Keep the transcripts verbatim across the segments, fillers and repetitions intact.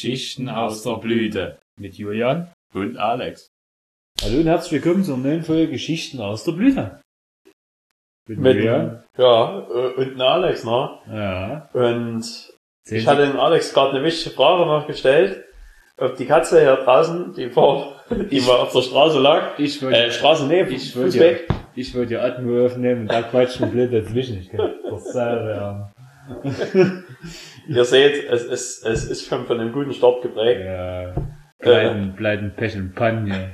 Geschichten aus der Blüte mit Julian und Alex. Hallo und herzlich willkommen zur neuen Folge Geschichten aus der Blüte. Mit, mit Julian. Ja, und Alex, ne? Ja. Und Sehen ich hatte den Alex gerade eine wichtige Frage noch gestellt, ob die Katze hier draußen, die vor, die ich, mal auf der Straße lag, ich wollte, äh, Straße neben, ich wollte Fußweg. Ja, ich wollte ja Atmo aufnehmen und da quatscht ein blöd dazwischen. Ich kann das selber, ja. Ihr seht, es ist, es ist schon von einem guten Start geprägt. Ja. Pleiten, äh, Pleiten, Pech und Pannen, ja.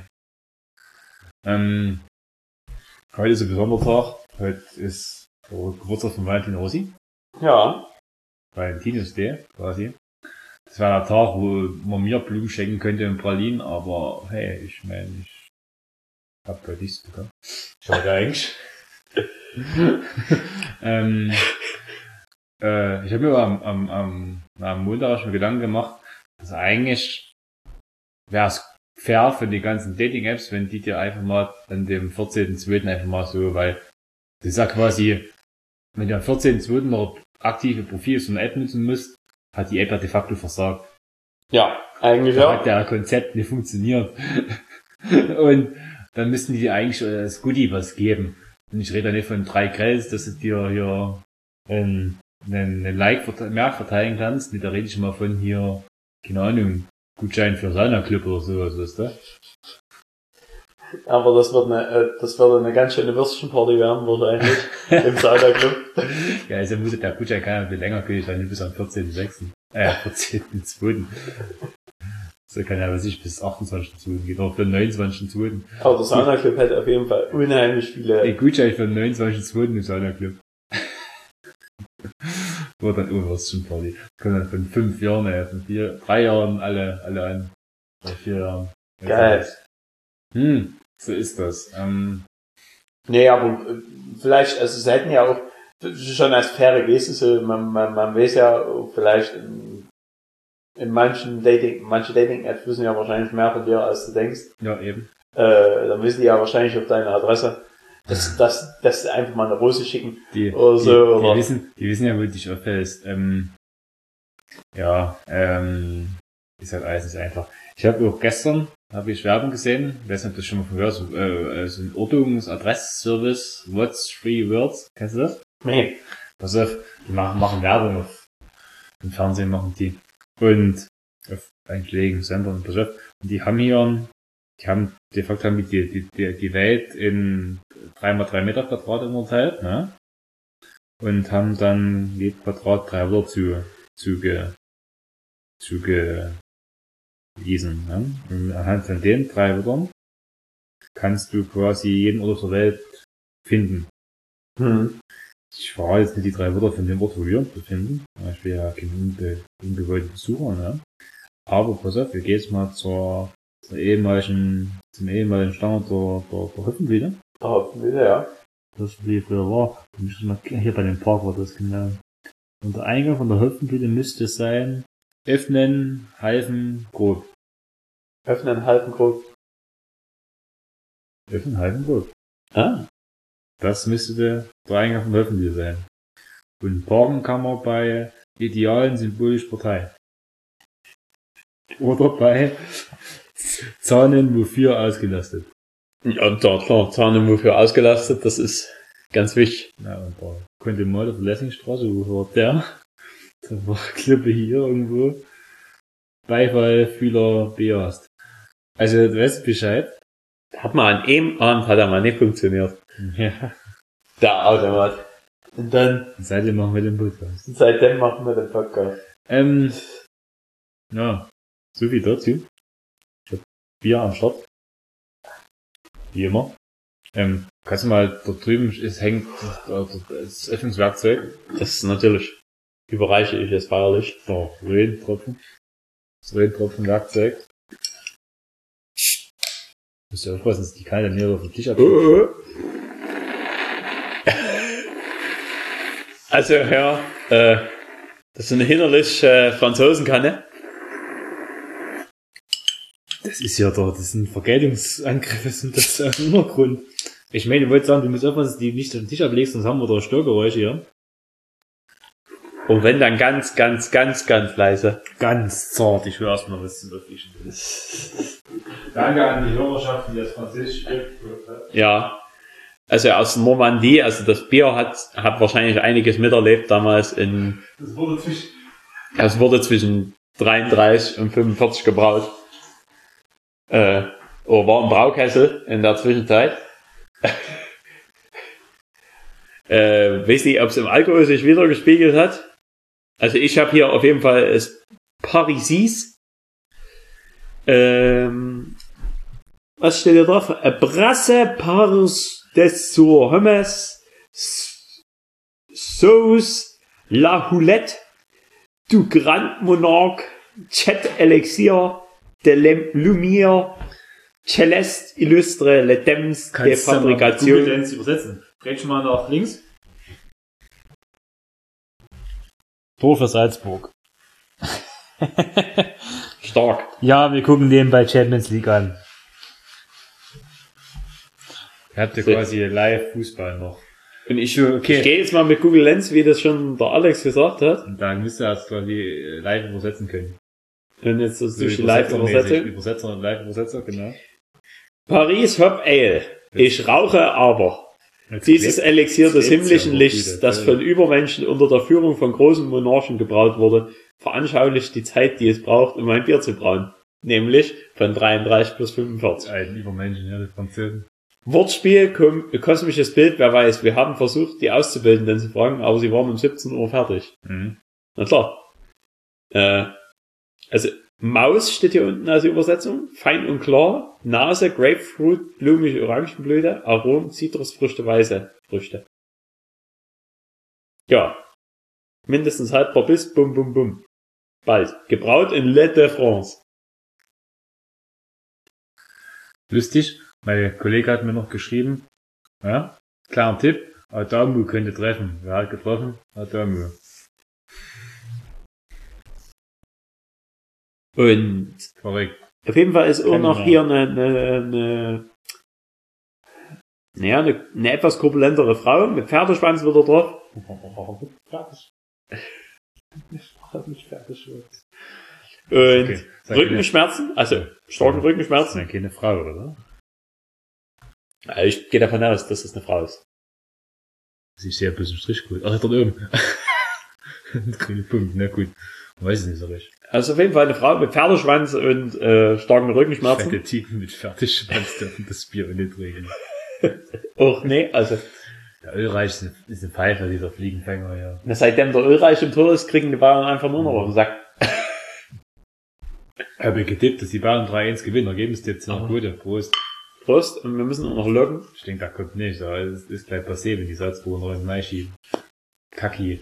Ähm, heute ist ein besonderer Tag. Heute ist der Geburtstag von Valentin Rossi. Ja. Valentinus Day, quasi. Das war der Tag, wo man mir Blumen schenken könnte und Pralinen, aber hey, ich meine, ich hab heute nichts bekommen. Schade eigentlich. ähm, äh, ich habe mir am, am, am, am Montag schon Gedanken gemacht, dass eigentlich wäre es fair für die ganzen Dating-Apps, wenn die dir einfach mal an dem vierzehnten zweiten einfach mal so, weil das ist ja quasi, wenn du am vierzehnten zweiten noch aktive Profil so eine App nutzen musst, hat die App ja de facto versagt. Ja, eigentlich da ja. Hat der Konzept nicht funktioniert. Und dann müssten die eigentlich das Goodie was geben. Und ich rede da nicht von drei Grills, dass du dir hier einen, einen Like mehr verteilen kannst. Da rede ich mal von hier, keine Ahnung, Gutschein für Sauna-Club oder sowas, weißt du? Aber das wird eine, das wird eine ganz schöne Würstchenparty werden, wahrscheinlich, im Sauna-Club. Ja, also muss der Gutschein kann ja ein bisschen länger gültig sein, bis am vierzehnten sechsten Äh, vierzehnten zweiten So kann ja, was ich, bis achtundzwanzigsten zweiten gehen, oder für den neunundzwanzigsten zweiten Aber der Sauna-Club hat auf jeden Fall unheimlich viele... Der Gutschein für den neunundzwanzigsten zweiten im Sauna-Club. Wird dann auch Würstchenparty. Kommen dann von fünf Jahren, äh, von vier, drei Jahren alle, alle an. Oder vier Jahren. Geil. Hm, so ist das. Ähm, nee, aber vielleicht, also es hätten ja auch schon als faire Geste, so, man, man, man weiß ja vielleicht in, in manchen Dating, manche Dating-Apps wissen ja wahrscheinlich mehr von dir, als du denkst. Ja, eben. Äh, dann wissen die ja wahrscheinlich auf deine Adresse, dass, dass, dass sie einfach mal eine Rose schicken. Die, oder so. Die, oder die wissen, die wissen ja, wo du dich auffällst. Ähm, ja, ähm, ist halt alles nicht einfach. Ich habe auch gestern, habe ich Werbung gesehen, ich weiß nicht, ob das schon mal von gehört, so, äh, so ein Ortungs-Adress-Service, What's Three Words, kennst du das? Nee. Pass auf, die machen, machen Werbung auf, im Fernsehen machen die, und auf einschlägigen Sendern, pass auf, und die haben hier, die haben, de facto haben die, die, die, die Welt in drei mal drei Meter Quadrat unterteilt, ne? Und haben dann jeden Quadrat drei Wörter zu, zuge, zuge, Wiesen, ne? Und anhand von den drei Wörtern kannst du quasi jeden Ort der Welt finden. Hm. Ich verrate jetzt nicht die drei Wörter von dem Ort, wo wir uns befinden. Ich bin ja kein unbe unbewohnter Besucher, ne? Aber pass auf, wir gehen jetzt mal zur, zur ehemaligen, zum ehemaligen Standort der, der, der Hüpfenblüte. Der Hüpfenblüte, ja. Das, wie früher war. Hier bei dem Park war das genau. Und der Eingang von der Hüpfenblüte müsste sein, öffnen, halfen, grob. Öffnen, halten, grob. Öffnen, halten, grob. Ah. Das müsste der, der Eingang von der Hüpfenblüte sein. Und parken kann man bei idealen symbolisch Partei. Oder bei Zahnen wofür ausgelastet. Ja, da, klar, Zahnen wofür ausgelastet, das ist ganz wichtig. Ja, und da könnte mal auf der Lessingstraße, wo war der? Da war Klippe hier irgendwo. Beifallfühler bejahst. Also, du weißt Bescheid. Hat mal an einem Abend hat er mal nicht funktioniert. Ja. Der Automat. Und dann. Seitdem machen wir den Podcast. Seitdem machen wir den Podcast. Ähm. Ja. So viel dazu. Ich hab Bier am Start. Wie immer. Ähm, kannst du mal, da drüben, es hängt das Öffnungswerkzeug. Das ist natürlich. Überreiche ich es feierlich. So, Regentropfen. Das Regentropfen-Werkzeug. Musst du aufpassen, dass die keine näher auf den Tisch abschütteln. Also, ja, äh, das ist eine hinterlich äh, Franzosenkanne. Das ist ja da, das sind Vergeltungsangriffe, sind das im Hintergrund. Ich meine, ich wollte sagen, du musst aufpassen, dass du die nicht auf den Tisch ablegst, sonst haben wir da Störgeräusche hier. Und wenn dann ganz, ganz, ganz, ganz leise. Ganz zart, ich höre erstmal, was du wirklich willst. Danke an die Hörerschaft, die das Französisch spricht. Ja. Also aus Normandie, also das Bier hat, hat wahrscheinlich einiges miterlebt damals in, Das wurde zwischen, es wurde zwischen dreiunddreißig und fünfundvierzig gebraut. Äh, oder war ein Braukessel in der Zwischenzeit. äh, weiß nicht, ob es im Alkohol sich wieder gespiegelt hat. Also ich habe hier auf jeden Fall das Parisis. Ähm, was steht hier drauf? Brasse Paris des sur Hummus Sauce La Houlette du Grand Monarque Chet Elixir de Lumière Celeste Illustre Le Temps de Fabrikation. Kannst du mal übersetzen? Dreh mal nach links. Tor für Salzburg. Stark. Ja, wir gucken den bei Champions League an. Ihr habt ja quasi live Fußball noch. Und ich, okay. Ich gehe jetzt mal mit Google Lens, wie das schon der Alex gesagt hat. Und da müsst ihr das quasi live übersetzen können. Und jetzt ist So durch die Live-Übersetzung. Übersetzer und Live-Übersetzer, genau. Paris Hop Ale. Ich rauche aber. Jetzt Dieses klebt- Elixier des klebt himmlischen ja Lichts, wieder, das ja. von Übermenschen unter der Führung von großen Monarchen gebraut wurde, veranschaulicht die Zeit, die es braucht, um ein Bier zu brauen. Nämlich von dreiunddreißig bis fünfundvierzig. Ein Übermenschen, ja, die Franzosen. Wortspiel, kom kosmisches Bild, wer weiß. Wir haben versucht, die Auszubildenden zu fragen, aber sie waren um siebzehn Uhr fertig. Mhm. Na klar. Äh, also, Maus steht hier unten als Übersetzung. Fein und klar. Nase, Grapefruit, blumige Orangenblüte, Arom, Zitrusfrüchte, weiße Früchte. Ja. Mindestens haltbar bis, bum, bum, bum. Bald. Gebraut in Le de France. Lustig, mein Kollege hat mir noch geschrieben, ja, kleiner Tipp, Adamu könnte treffen. Wer hat getroffen? Adamu. Und Korrekt. auf jeden Fall ist auch Keine noch Ahnung. hier eine, eine, eine, naja, eine, eine etwas korpulentere Frau mit Pferdeschwanz wieder drauf. Fertig. Nicht fertig. Und Okay. Sag Rückenschmerzen, also starke Das Rückenschmerzen. ist ja keine Frau, oder? Ja, ich gehe davon aus, dass das eine Frau ist. Sie ist sehr ein bisschen Strichgut. Ach, dort oben. Grüne Punkt, na gut. Man weiß es nicht so recht. Also auf jeden Fall eine Frau mit Pferdeschwanz und äh, starken Rückenschmerzen. Fette Tigen mit Fertigschwanz dürfen das Bier nicht trinken. Och nee, also Der Ölreich ist eine, ist eine Pfeife, dieser Fliegenfänger, ja. na, seitdem der Ölreich im Tor ist, kriegen die Bayern einfach nur noch auf den Sack. Ich habe getippt, dass die Bayern drei eins gewinnen. Ergebnis jetzt noch gute. Prost. Prost, und wir müssen auch noch loggen. Ich denke, da kommt nicht, aber es ist gleich passé, wenn die Salzburger noch in den schieben. Kacki.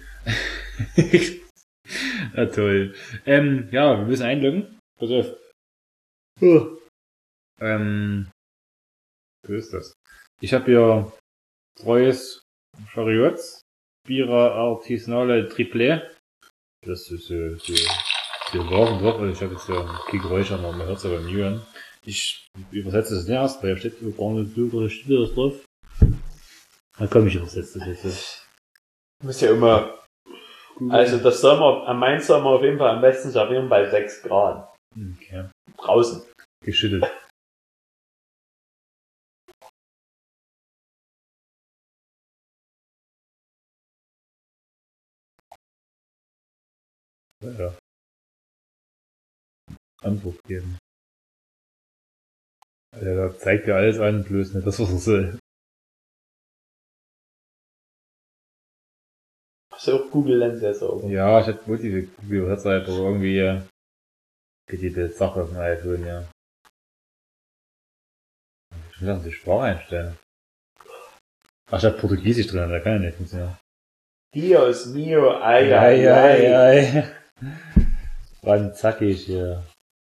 Na toll. Ähm, ja, wir müssen einloggen. Pass auf. Uh. Ähm, wo ist das? Ich habe hier treues Chariots, Bira Artisanale Triplé. Das ist so, so, so Waren doch. Ich habe jetzt ja kein Geräusch an, aber man hört es aber im Mühen. Ich übersetze es nicht erst, weil da steht gar nicht so das drauf. Dann komm, ich übersetze das jetzt. Muss ja immer. Also das Sommer, am Main Sommer auf jeden Fall am besten servieren bei sechs Grad. Okay. Draußen. Geschüttelt. Ja. Antwort geben. Also, da zeigt ja alles an, bloß nicht das, was er soll. Hast du auch Google Lens jetzt oben? Ja, ich hatte wohl diese Google-Webseite, aber irgendwie äh, geht die Bildsache auf dem iPhone, ja. Ich muss auch die Sprache einstellen. Ach, ich hab Portugiesisch drin, da kann ja nicht funktionieren. Dios mio, ay, Ei, ay, ei, ay. ei. Wann zackig hier.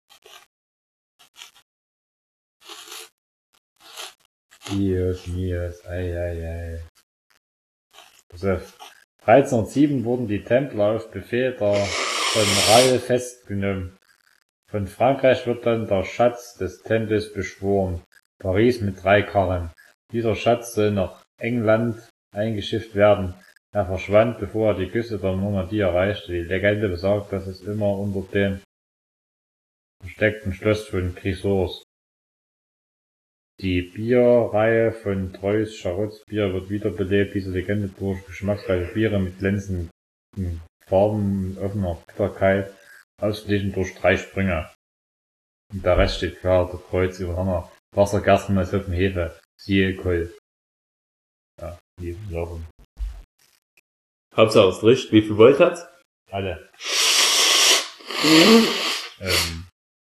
Dios mios, ei, ei, ei. Pass auf. dreizehnhundertsieben wurden die Templer auf Befehl der General festgenommen. Von Frankreich wird dann der Schatz des Tempels beschworen. Paris mit drei Karren. Dieser Schatz soll nach England eingeschifft werden. Er verschwand, bevor er die Küste der Normandie erreichte. Die Legende besagt, dass es immer unter dem versteckten Schloss von Chrysos. Die Bierreihe von Treus Charotts Bier wird wiederbelebt. Diese Legende durch geschmacksreiche Biere mit glänzenden Farben und offener Bitterkeit, ausgeglichen durch drei Sprünge. Und der Rest steht klar, der Kreuz über Hammer. Wasser, Gerstenmalz, Hopfen, Hefe, siehe Kohl. Ja, die Sachen. Hauptsache es riecht. Wie viel Volt hat's? Alle. ähm,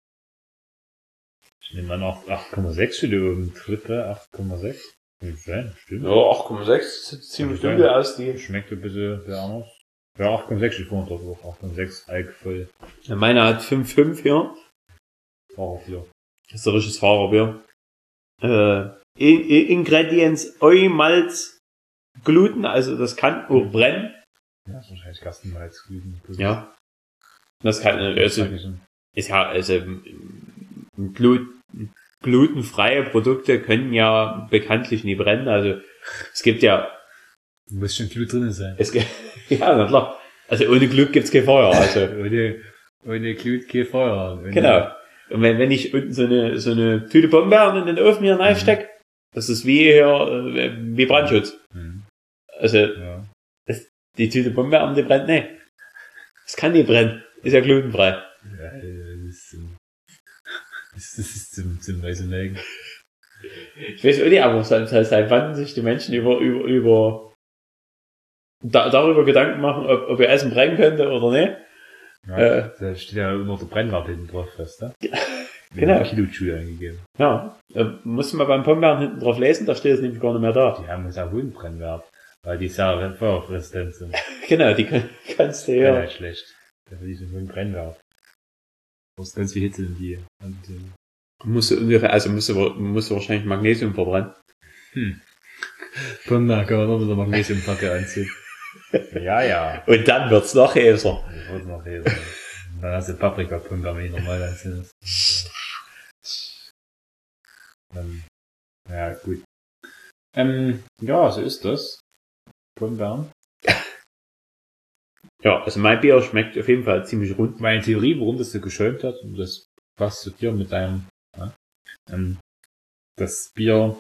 ich nehme an acht Komma sechs für die oben. Dritte acht Komma sechs. Stimmt. Ja, acht Komma sechs sieht ziemlich dunkel aus, die. Schmeckt ein bisschen sehr anders. Ja, acht Komma sechs, ich vorhin dort auch. acht Komma sechs, Alk voll. Ja, meine hat fünf Komma fünf hier. Fahrerbier. Das ist ein richtiges Fahrerbier. Äh, Ingredients, Eu, Malz, Gluten, also das kann auch brennen. Ja, das ist wahrscheinlich Gerstenmalz, Gluten. Ja. Das kann, also, ist ja, also, Glut, glutenfreie Produkte können ja bekanntlich nie brennen, also, es gibt ja, muss schon Glut drin sein. Es gibt, ja, na klar. Also, ohne Glut gibt's kein Feuer, also. ohne, ohne Glut kein Feuer. Ohne genau. Und wenn, wenn ich unten so eine, so eine Tüte Bombeeren in den Ofen hier reinstecke, mhm. das ist wie hier, äh, wie Brandschutz. Mhm. Also, ja. das, die Tüte Bombeeren, die brennt nicht. Das kann nicht brennen. Ist ja glutenfrei. Ja, das ist, das ist zum, zum weißen Mägen. Ich weiß auch nicht, aber seit, seit wann sich die Menschen über, über, über, da, darüber Gedanken machen, ob, ob ihr Essen brennen könnte oder nicht. Ja, äh, da steht ja immer der Brennwert hinten drauf fest, ne? Genau. Kilojoule eingegeben. Ja, äh, musst du mal beim Pombeeren hinten drauf lesen, da steht es nämlich gar nicht mehr da. Die haben einen hohen Brennwert, weil die sehr feuerresistent sind. Genau, die kann, kannst du ja. Ja, nicht schlecht. Dafür die so einen hohen Brennwert. Du hast ganz viel Hitze in die. Musst du ungefähr, also musst du, musst du wahrscheinlich Magnesium verbrennen. Hm. Pombeeren kann man noch mit der Magnesiumpacke anziehen. Ja, ja. Und dann wird's noch heißer. Wird noch heißer. Dann hast du Paprika-Pombeeren, wenn ich normal anziehen. Dann, ja, gut. Ähm, ja, so ist das. Pombeeren. Ja, also mein Bier schmeckt auf jeden Fall ziemlich rund. Meine Theorie, warum das so geschäumt hat, und das passt zu dir mit deinem, ja, ähm, das Bier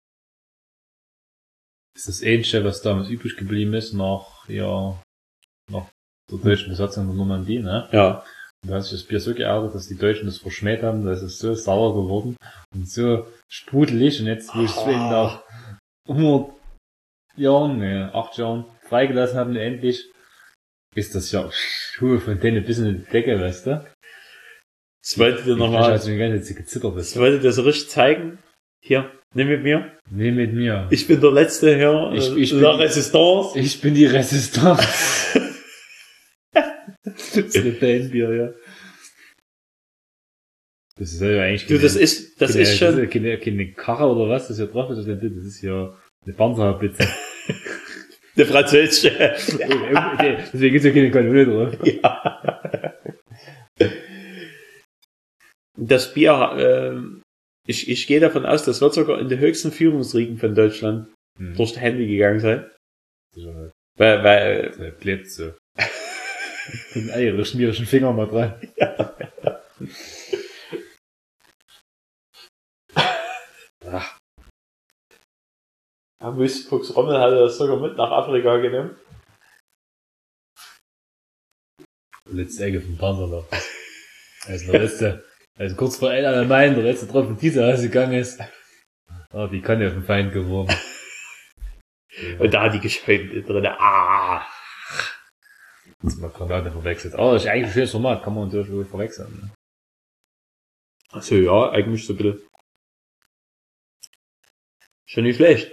ist das Ähnliche, was damals übrig geblieben ist, nach, ja, nach der deutschen Besatzung der Normandie, ne? Ja. Und da hat sich das Bier so geärgert, dass die Deutschen das verschmäht haben, da ist es so sauer geworden und so sprudelig, und jetzt, wo ich es nach hundert Jahren, ne, acht Jahren freigelassen haben, endlich, ist das ja Schuhe von denen bis in die Decke, weißt du? Das wollte dir nochmal, also die ganze Zeit gezittert ist. Das wollte dir so richtig zeigen. Hier, nimm mit mir. Nimm mit mir. Ich bin der Letzte hier, ich, ich bin der Resistance. Ich bin die Resistance. Das ist eine Bandbier, ja. Das ist ja eigentlich keine, du, das ist, das keine, ist schon. Das ist keine, keine Karre oder was, das hier drauf ist, das ist ja eine Panzerhaubitze. Eine französische. Deswegen gibt's ja keine Kanone drauf. Ja. Das Bier, äh, ich, ich gehe davon aus, das wird sogar in die höchsten Führungsriegen von Deutschland hm. durch die Hände gegangen sein. Sicher. Weil, weil, das bleibt so. Den ihre schmierigen Finger mal dran. Ja. Ach. Ja, Wüstenfuchs Rommel hat das sogar mit nach Afrika genommen. Letzte Ecke vom Panzer da. Also der letzte, also kurz vor El Alamein, der letzte Tropfen dieser ausgegangen ist. Ah, die kann ja auf den Feind geworfen. Und da hat die geschäumt drin. Ah! Jetzt mal Granate verwechselt. Aber oh, das ist eigentlich ein schönes Format, kann man natürlich wohl verwechseln. Ne? Achso, ja, eigentlich so ein bisschen. Schon nicht schlecht.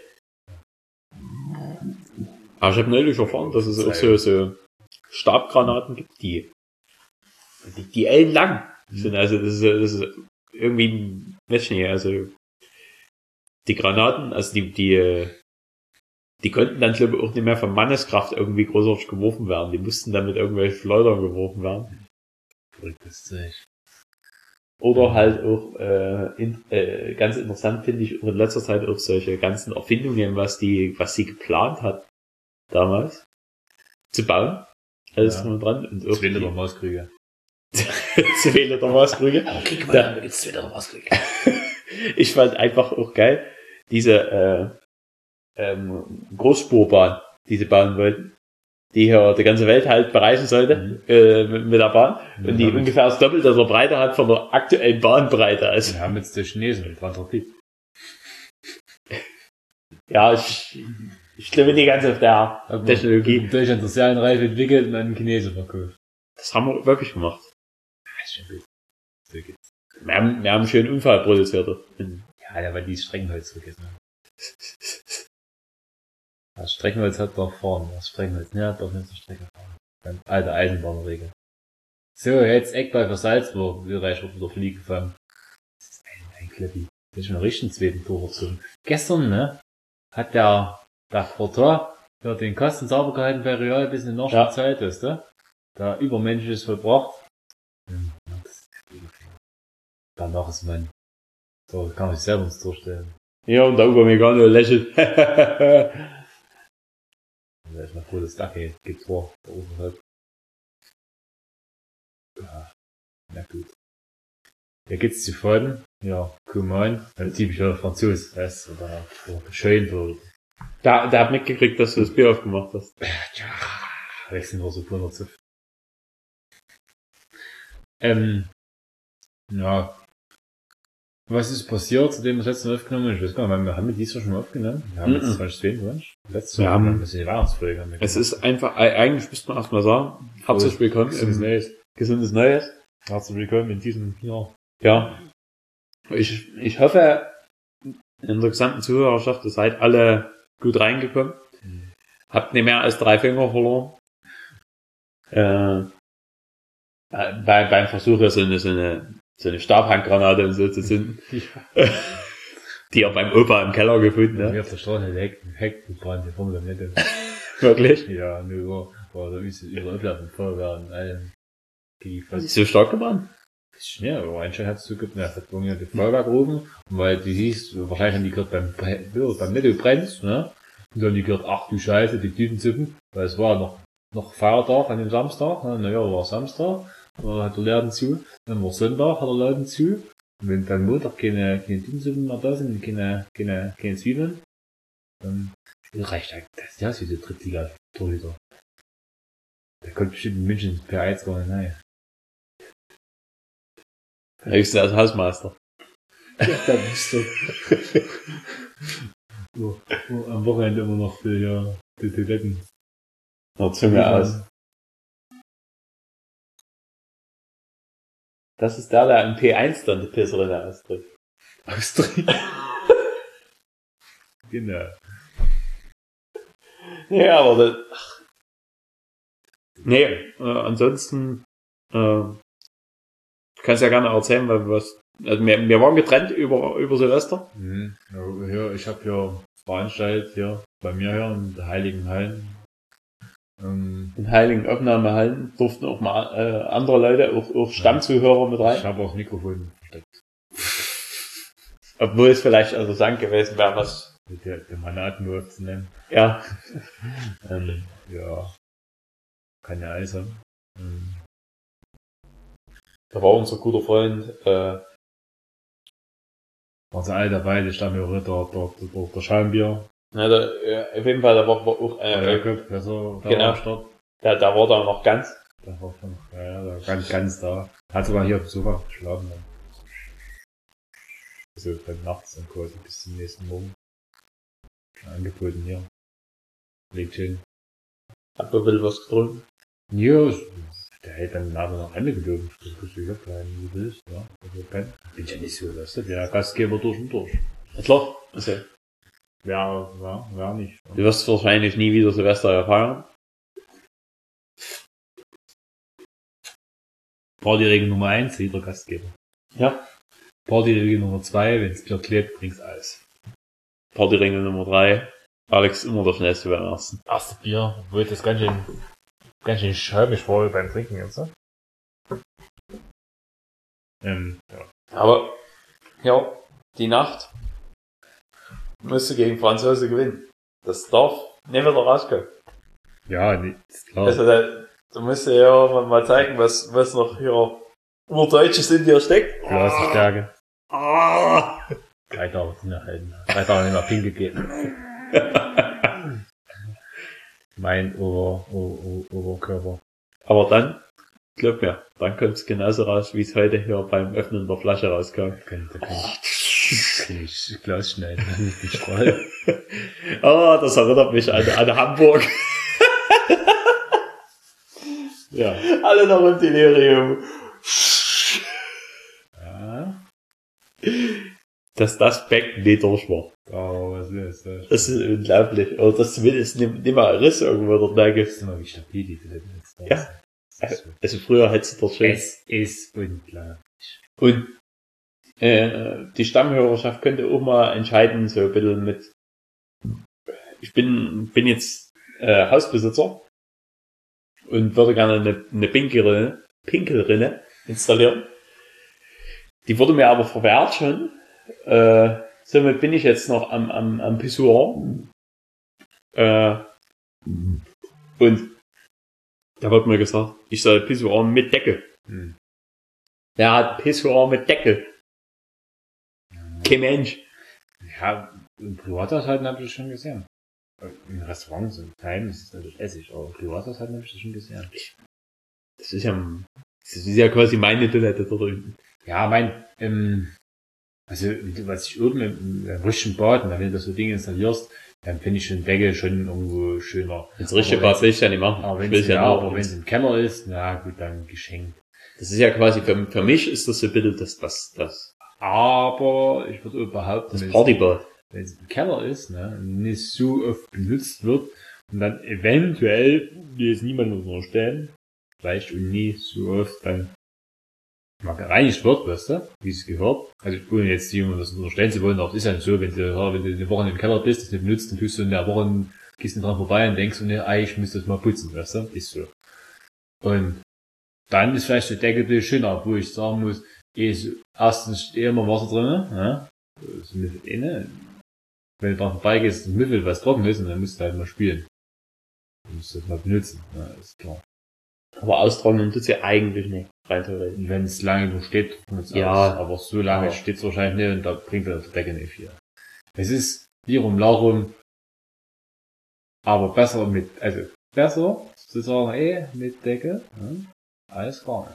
Aber ich habe neulich erfahren, dass es auch so, so Stabgranaten gibt, die, die, die ellenlang sind. Also das ist, das ist irgendwie, weiß ich nicht, also die Granaten, also die, die, die konnten dann, glaube ich, auch nicht mehr von Manneskraft irgendwie großartig geworfen werden. Die mussten dann mit irgendwelchen Schleudern geworfen werden. Verrücktes Zeug. Oder halt auch, äh, in, äh, ganz interessant finde ich auch in letzter Zeit auch solche ganzen Erfindungen, was die, was sie geplant hat damals. zu bauen. Alles ja. drum und dran. Und zwei Liter Mauskrüge. zwei Liter Mauskrüge. Aber krieg mal, da gibt's zwei Liter Mauskrüge. Ich fand einfach auch geil, diese äh, ähm, Großspurbahn, die sie bauen wollten, die hier die ganze Welt halt bereisen sollte, mhm. äh, mit, mit der Bahn. Und ja, die ungefähr das Doppelte der Breite hat von der aktuellen Bahnbreite. Also, wir haben jetzt die Chinesen mit Wanderpied. Ja, ich, ich stimme nicht ganz auf der aber Technologie. In Deutschland der Serienreife entwickelt und an den Chinesen verkauft. Das haben wir wirklich gemacht. Das ist schon gut. So geht's. Wir haben, wir haben einen schönen Unfall produziert. Ja, ja, weil die Streckenholz vergessen haben. Das Streckenholz hat doch fahren. Das Streckenholz ne, hat doch nicht zur Strecke fahren. Ganz alte Eisenbahnregel. So, jetzt Eckball für Salzburg. Österreich wird wieder Fliege gefangen. Das ist ein, ein Klippi. Das ist schon richtig einen zweiten Tor gezogen. Gestern, ne, hat der, der Portor ja den Kasten sauber gehalten bei Real bis in der ja. Zeit, weißt du? Da Übermenschliches vollbracht. Hm, danach ist man, so kann man sich selber uns durchstellen. Ja, und der Upamecano lächelt. Da ist mal froh, dass Dacke geht vor, da oben halt. Ja, na gut. Ja, geht's zu folgen? Ja, Coman, ein typischer Franzos, weißt du, oder, oder schön wird. Da, der hat mitgekriegt, dass du das Bier aufgemacht hast. Ja, wechseln wir so hundertzig. Ähm, ja. Was ist passiert, seitdem wir das letzte Mal aufgenommen haben? Ich weiß gar nicht, wir haben wir dies Jahr schon mal aufgenommen? Wir haben jetzt zwanzig zweiundzwanzig. Letztes Jahr haben wir ein bisschen die Weihnachtsfolge. Haben wir es ist einfach, eigentlich müsste man erstmal sagen, herzlich willkommen. Gesundes Neues. Gesundes Neues. Herzlich willkommen in diesem Jahr. Ja. Ich, ich hoffe, in unserer gesamten Zuhörerschaft, ihr seid alle gut reingekommen. Mhm. Habt nicht mehr als drei Finger verloren. Äh, bei, beim Versuch, so eine, so eine, so eine Stabhandgranate und so zu zünden. Ja. Die er beim Opa im Keller gefunden hat. Ja, auf der Straße Heck, Heck gebrannt, hier vorne nicht. Wirklich? Ja, nur, war da ist ihre Öffner von Feuerwehr und allem. Ist so stark gebrannt? Ja, aber anscheinend hat es so gibt, ne, hat man ja die Feuerwehr gerufen, und weil die hieß, wahrscheinlich haben die gehört beim, beim Netto brennt, ne? Und dann haben die gehört, ach du Scheiße, die Tütensuppen, weil es war noch, noch Feiertag an dem Samstag, ne? Naja, war Samstag, da hat der Laden zu, dann war Sonntag, hat der Laden zu, und wenn dann Montag keine, keine Tütensuppen mehr da sind, keine, keine, keine Zwiebeln, dann reicht das, das, ja, ist wie der Drittliga-Torhüter. Der kommt bestimmt in München per eins gar nicht rein. Höchstens als Hausmeister. Ja, da bist du. So, am Wochenende immer noch für ja, die Toiletten. Noch Zunge aus. Das ist der, der im P eins dann die Pisserinne austritt. Austritt? Genau. Ja, aber das, ach. Nee, äh, ansonsten, äh, du kannst ja gerne erzählen, weil was, also wir, wir waren getrennt über, über Silvester. Mhm. Ja, ja, ich habe hier veranstaltet hier bei mir hier in der Heiligen Hallen. Ähm, in Heiligen Aufnahmehallen durften auch mal äh, andere Leute, auch, auch Stammzuhörer mit rein. Ich habe auch Mikrofon versteckt. Obwohl es vielleicht interessant gewesen wäre, was der, der Manat nur zu nennen. Ja. ähm, ja. Kann ja alles haben. Ähm, Da war unser guter Freund, äh, war so alle dabei, der Stammhörer, der, der, der, der Schallenbier. Ja, da, äh, auf jeden Fall, da war, war auch, äh, Jakob, der so, da genau, war am Start. Da, da war da noch ganz. Da war schon, ja, ja, da ganz, ganz da. Hat sogar hier auf dem Sofa geschlafen. Dann. Also, dann nachts und quasi bis zum nächsten Morgen. Angeboten hier. Liegt schön. Hab ein bisschen was getrunken. Ja, der hält dann nachher noch Ende gelogen. Das kannst du hier bleiben, wie du willst, ja. Also, bin ich ja nicht so, weißt du, der Gastgeber durch und durch. Ja, klar. Also. Ja, ja, ja, nicht. Du wirst wahrscheinlich nie wieder Silvester feiern. Partyregel Nummer eins, jeder Gastgeber. Ja. Partyregel Nummer zwei, wenn's Bier klebt, trink's Eis. Partyregel Nummer drei, Alex immer der schnellste beim ersten. Erste Bier, obwohl das ganz schön, ganz schön schäumig war beim Trinken jetzt, ne? Ähm, ja. Aber, ja, die Nacht musst du gegen Franzose gewinnen. Das darf nicht wieder rauskommen. Ja, nee, ist klar. Also da, da musst du ja mal, mal zeigen, was, was noch hier Urdeutsches in dir steckt. Blasenstärke. Ah. Drei Tage sind halten. Drei Tage nicht mehr pinkel gehen. Mein Ober, Ober, Oberkörper. Aber dann, glaub mir, dann kommt es genauso raus, wie es heute hier beim Öffnen der Flasche rauskam. Da kann, da kann ich, kann ich Glas schneiden. Den Strahl. Oh, das erinnert mich an, an Hamburg. Ja. Alle noch im Delirium. Ja. Dass das Becken nicht durch war. Oh, was ist das? Das ist unglaublich. Oder dass zumindest nicht, nicht mal ein Riss irgendwo dort da gibt. Das ist immer, wie stabil die Toiletten jetzt da Ja. sind. So. Also früher hättest du dort schön. Es ist unglaublich. Und äh, die Stammhörerschaft könnte auch mal entscheiden, so ein bisschen mit. Ich bin bin jetzt äh, Hausbesitzer und würde gerne eine, eine Pinkelrinne, Pinkelrinne installieren. Die wurde mir aber verwehrt schon. Äh, somit bin ich jetzt noch am, am, am Pissoir. Äh, und da wird mir gesagt, ich soll Pissoir mit Deckel. Hm. Wer hat Pissoir mit Deckel? Kein Mensch. Ja, in Privathaushalten habe ich das schon gesehen. In Restaurants und Teilen ist es natürlich Essig, aber in Privathaushalten habe ich das schon gesehen. Das ist ja, das ist ja quasi meine Toilette da drüben. Ja, mein, ähm, also, was ich oben im, im richtigen Bad, und wenn du so Dinge installierst, dann finde ich den Deckel schon irgendwo schöner. Das richtige Bad will ich ja nicht machen. Aber wenn Will es ich ja ja, nur- aber wenn es im Keller ist, na gut, dann geschenkt. Das ist ja quasi, für, für mich ist das so ein bisschen das, das, das, Aber ich würde behaupten, das wenn es- Partybad. wenn es im Keller ist, ne, und nicht so oft benutzt wird und dann eventuell, die jetzt niemand unterstellen, vielleicht und nie so oft dann mal gereinigt wird, weißt du, wie es gehört. Also ohne jetzt jemand das unterstellen zu wollen, aber es ist ja so, wenn du, ja, wenn du eine Woche im Keller bist, das nicht benutzt, dann tust du in der Woche, gehst du dran vorbei und denkst, ne, ey, ich müsste das mal putzen, weißt du, ist so. Und dann ist vielleicht der Deckel ein bisschen schöner, wo ich sagen muss, ist erstens steht immer Wasser drin, ne, das müffelt inne. Wenn du dran vorbeigehst, müffelt was trocken ist, und dann musst du halt mal spielen. Du musst das mal benutzen, ja, ist klar. Aber austrocknen tut's ja eigentlich nicht, rein theoretisch. Und wenn es lange so steht, trocknet es Ja. aus. Aber so lange Ja. steht es wahrscheinlich nicht, und da bringt dann der Deckel nicht viel. Es ist Lirum Larum, aber besser mit, also besser zu sagen, ey, mit Deckel, ja, alles klar.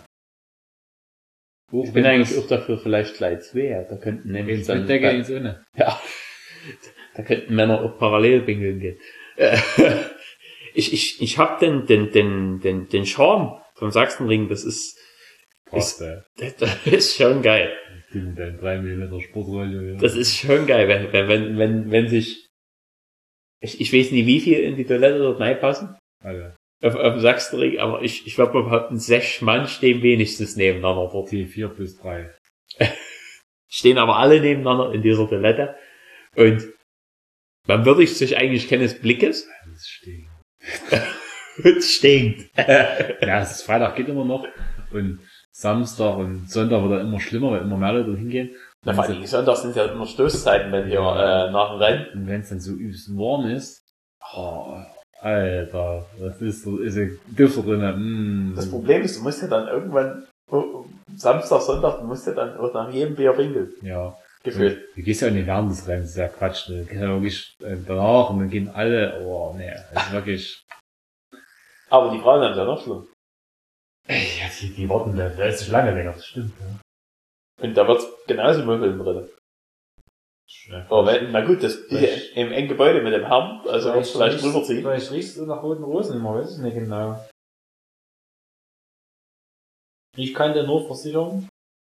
Auch Ich bin wenn eigentlich das- auch dafür vielleicht gleich zwei. Da könnten nämlich ins dann, mit Deckel ins Inne. ja, da könnten Männer auch parallel pinkeln gehen. Äh, Ich, ich, ich hab den, den, den, den, den Charme vom Sachsenring, das ist, Passt, ey. das, das ist schon geil. Die mit deinen drei Millimeter Sportrolle. Das ist schon geil, wenn, wenn, wenn, wenn, wenn sich, ich, ich weiß nicht, wie viel in die Toilette dort reinpassen, Alle. auf, auf dem Sachsenring, aber ich, ich glaube, behaupten, sechs Mann stehen wenigstens nebeneinander dort. T vier plus drei. Stehen aber alle nebeneinander in dieser Toilette. Und man würdigt sich eigentlich keines Blickes. Das stinkt. Und es stinkt. Ja, es ist Freitag geht immer noch. Und Samstag und Sonntag wird dann immer schlimmer, weil immer mehr Leute hingehen. Na, vor allem Sonntags sind ja immer Stoßzeiten, wenn hier äh, nach dem Rennen. Und wenn es dann so übelst warm ist, oh, Alter, das ist so, ist ein Düfter drin. Mm. Das Problem ist, du musst ja dann irgendwann, oh, Samstag, Sonntag, du musst ja dann auch nach jedem Bier pinkeln. Ja. Gefühlt. Und Du gehst ja in die während des Rennens, das ist ja Quatsch. Du gehst ja wirklich äh, danach und dann gehen alle, oh, nee, das ist wirklich, Aber die Frauen haben es ja noch schlimm. ja, die, die warten, da da ist es lange länger, das stimmt, ja. Und da wird's genauso müffeln drin. Ja. Aber wenn, na gut, das ist ja im engen Gebäude mit dem Herrn, also wird's vielleicht riechst- rüberziehen. Vielleicht riechst du nach roten Rosen immer, weiß ich nicht genau. Ich kann dir nur versichern.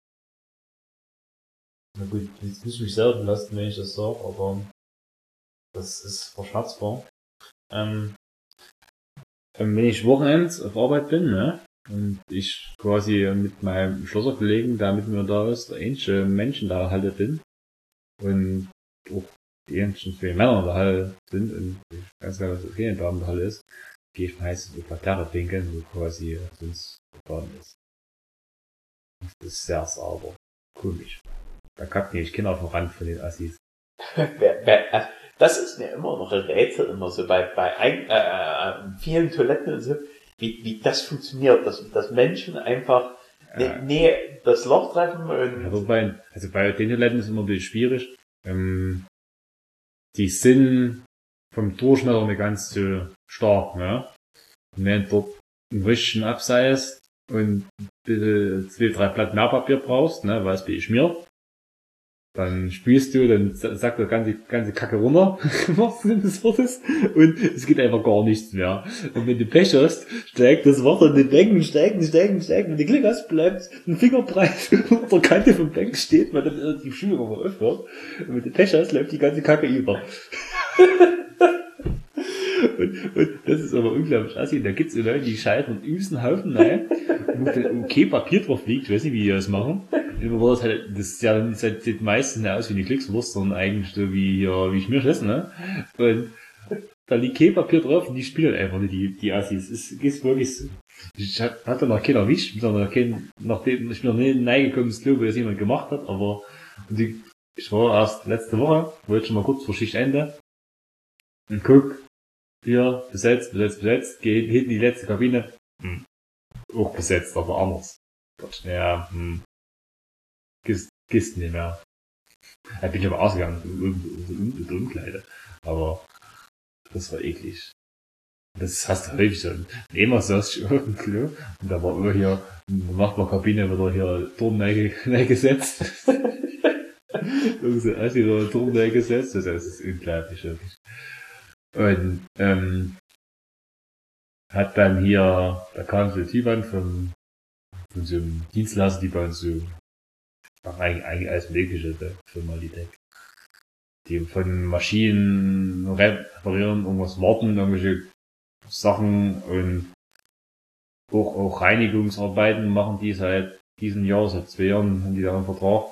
Na gut, jetzt muss ich mich selber belasten, wenn ich das sage, aber das ist verschmerzbar. Ähm, ähm, wenn ich Wochenends auf Arbeit bin, ne, und ich quasi mit meinem Schlosserkollegen, der mit mir da ist, der einzige Menschen da halt bin, und auch die einzigen zwei Männer da halt sind, und ich weiß gar nicht, was okay in der Halle ist, gehe ich meistens auf Parterre pinkeln, wo quasi sonst verfahren ist. Das ist sehr sauber. Komisch. Da kackt nämlich Kinder auf den Rand von den Assis. wer, wer, äh, das ist mir immer noch ein Rätsel, immer so bei, bei ein, äh, vielen Toiletten und so, wie, wie das funktioniert, dass, dass Menschen einfach ja. nee, nee, das Loch treffen und... Ja, wobei, also bei den Toiletten ist es immer ein bisschen schwierig. Ähm, die sind vom Durchmesser nicht ganz so stark, ne? Und wenn dort ein Rüstchen abseist und bitte zwei, drei Blatt Nährpapier brauchst, ne, weil es bei schmiert, dann spülst du, dann sackt das ganze, ganze Kacke runter, was des Wortes, und es geht einfach gar nichts mehr. Und wenn du Pech hast, steigt das Wasser in den Becken, steigt, steigt, steigt, wenn du Glück hast, bleibt ein Fingerbreit unter der Kante vom Becken stehen, weil dann die Schuhe immer öffnet. Und wenn du Pech hast, läuft die ganze Kacke über. Und, und das ist aber unglaublich assi. Da gibt's so Leute, die scheitern übelst einen Haufen rein, wo okay Papier drauf liegt, ich weiß nicht, wie die das machen. Immer war das halt, das ja, das sieht meistens nicht aus wie eine Glückswurst, sondern eigentlich so wie, ja, wie ich mir essen, ne? Und da liegt kein Papier drauf und die spielen einfach nicht, die, die Assis. Es ist wirklich so. Ich hatte noch keinen erwischt, ich bin noch kein, nachdem, ich bin noch nicht reingekommen, das glaube, das jemand gemacht hat, aber, und die, ich war erst letzte Woche, wollte schon mal kurz vor Schichtende, und guck, hier, besetzt, besetzt, besetzt, geht hinten in die letzte Kabine, hm, auch besetzt, aber anders. Ja, hm, gehst, gehst nicht mehr. Da bin ich aber ausgegangen, so um, Umkleide, aber das war eklig. Das hast du häufig so. Immer saß ich auf dem Klo und da war immer hier, macht man Kabine wieder hier Turm gesetzt. Irgendwie als wieder Turm gesetzt, das ist unglaublich, wirklich. Und, ähm, hat dann hier, da kam so ein Typ an von, von so einem Dienstleister, die bei uns so, machen eigentlich, eigentlich alles Mögliche, der Firma Lidec. Die von Maschinen reparieren, irgendwas warten, irgendwelche Sachen und auch, auch Reinigungsarbeiten machen die seit diesem Jahr, seit zwei Jahren haben die da einen Vertrag.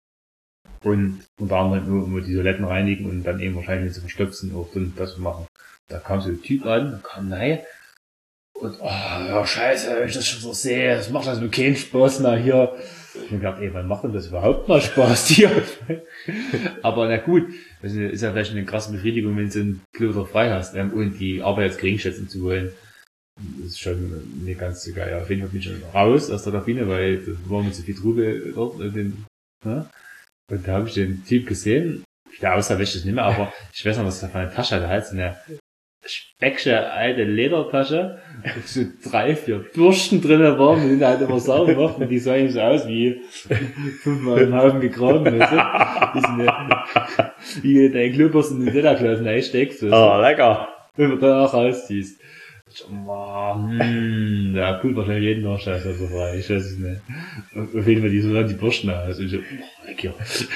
Und unter anderem nur, nur die Toiletten reinigen und dann eben wahrscheinlich zu verstopfen auch dann das machen. Da kam so ein Typ an, da kam nein. Und, oh, ja, scheiße, wenn ich das schon so sehe, das macht also keinen Spaß mehr hier. Ich hab gedacht, ey, wann macht denn das überhaupt mal Spaß hier? Aber na gut, das ist ja vielleicht eine krasse Befriedigung, wenn du einen Kilometer frei hast, und die Arbeit jetzt gering schätzen zu wollen. Das ist schon nicht ganz so geil. Auf jeden Fall bin ich schon raus aus der Kabine, weil das war mir zu viel Trubel dort. In den, ne? Und da habe ich den Typ gesehen. Der aussah, weiß ich das nicht mehr, aber ich weiß noch, was er für eine Tasche hatte. Halt so eine speckige alte Ledertasche, wo so drei, vier Bürsten drinnen waren, mit denen er halt immer sauber gemacht, und die sahen so aus wie fünfmal im Haufen gegraben, weißt du? Wie dein Klobürsten in den Lederklassen einsteckst, weißt du? Oh, lecker. Wenn man danach rausziehst. Oh, hm, ja, cool, wahrscheinlich jeden Tag scheiße so frei, ich weiß es nicht. Auf jeden Fall, die so die Bürsten aus, und ich so, oh, lecker.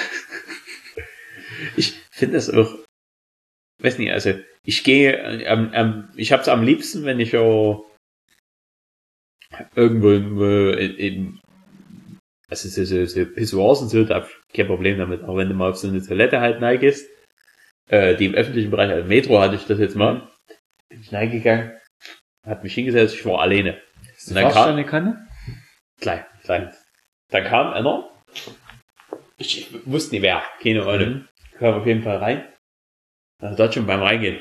Ich finde das auch, weiß nicht, also, ich gehe, ähm, ähm, ich hab's am liebsten, wenn ich auch irgendwo, irgendwo in, also so, so, so Pissoirs und so, da hab ich kein Problem damit, aber wenn du mal auf so eine Toilette halt neigest, äh, die im öffentlichen Bereich, also Metro hatte ich das jetzt mal, bin ich neigegangen, hat mich hingesetzt, ich war alleine. Und dann kam eine Kanne? Klein, klein. Dann kam einer, ich, ich wusste nicht wer, keine Ahnung, mhm. Kam auf jeden Fall rein, also dort schon beim Reingehen.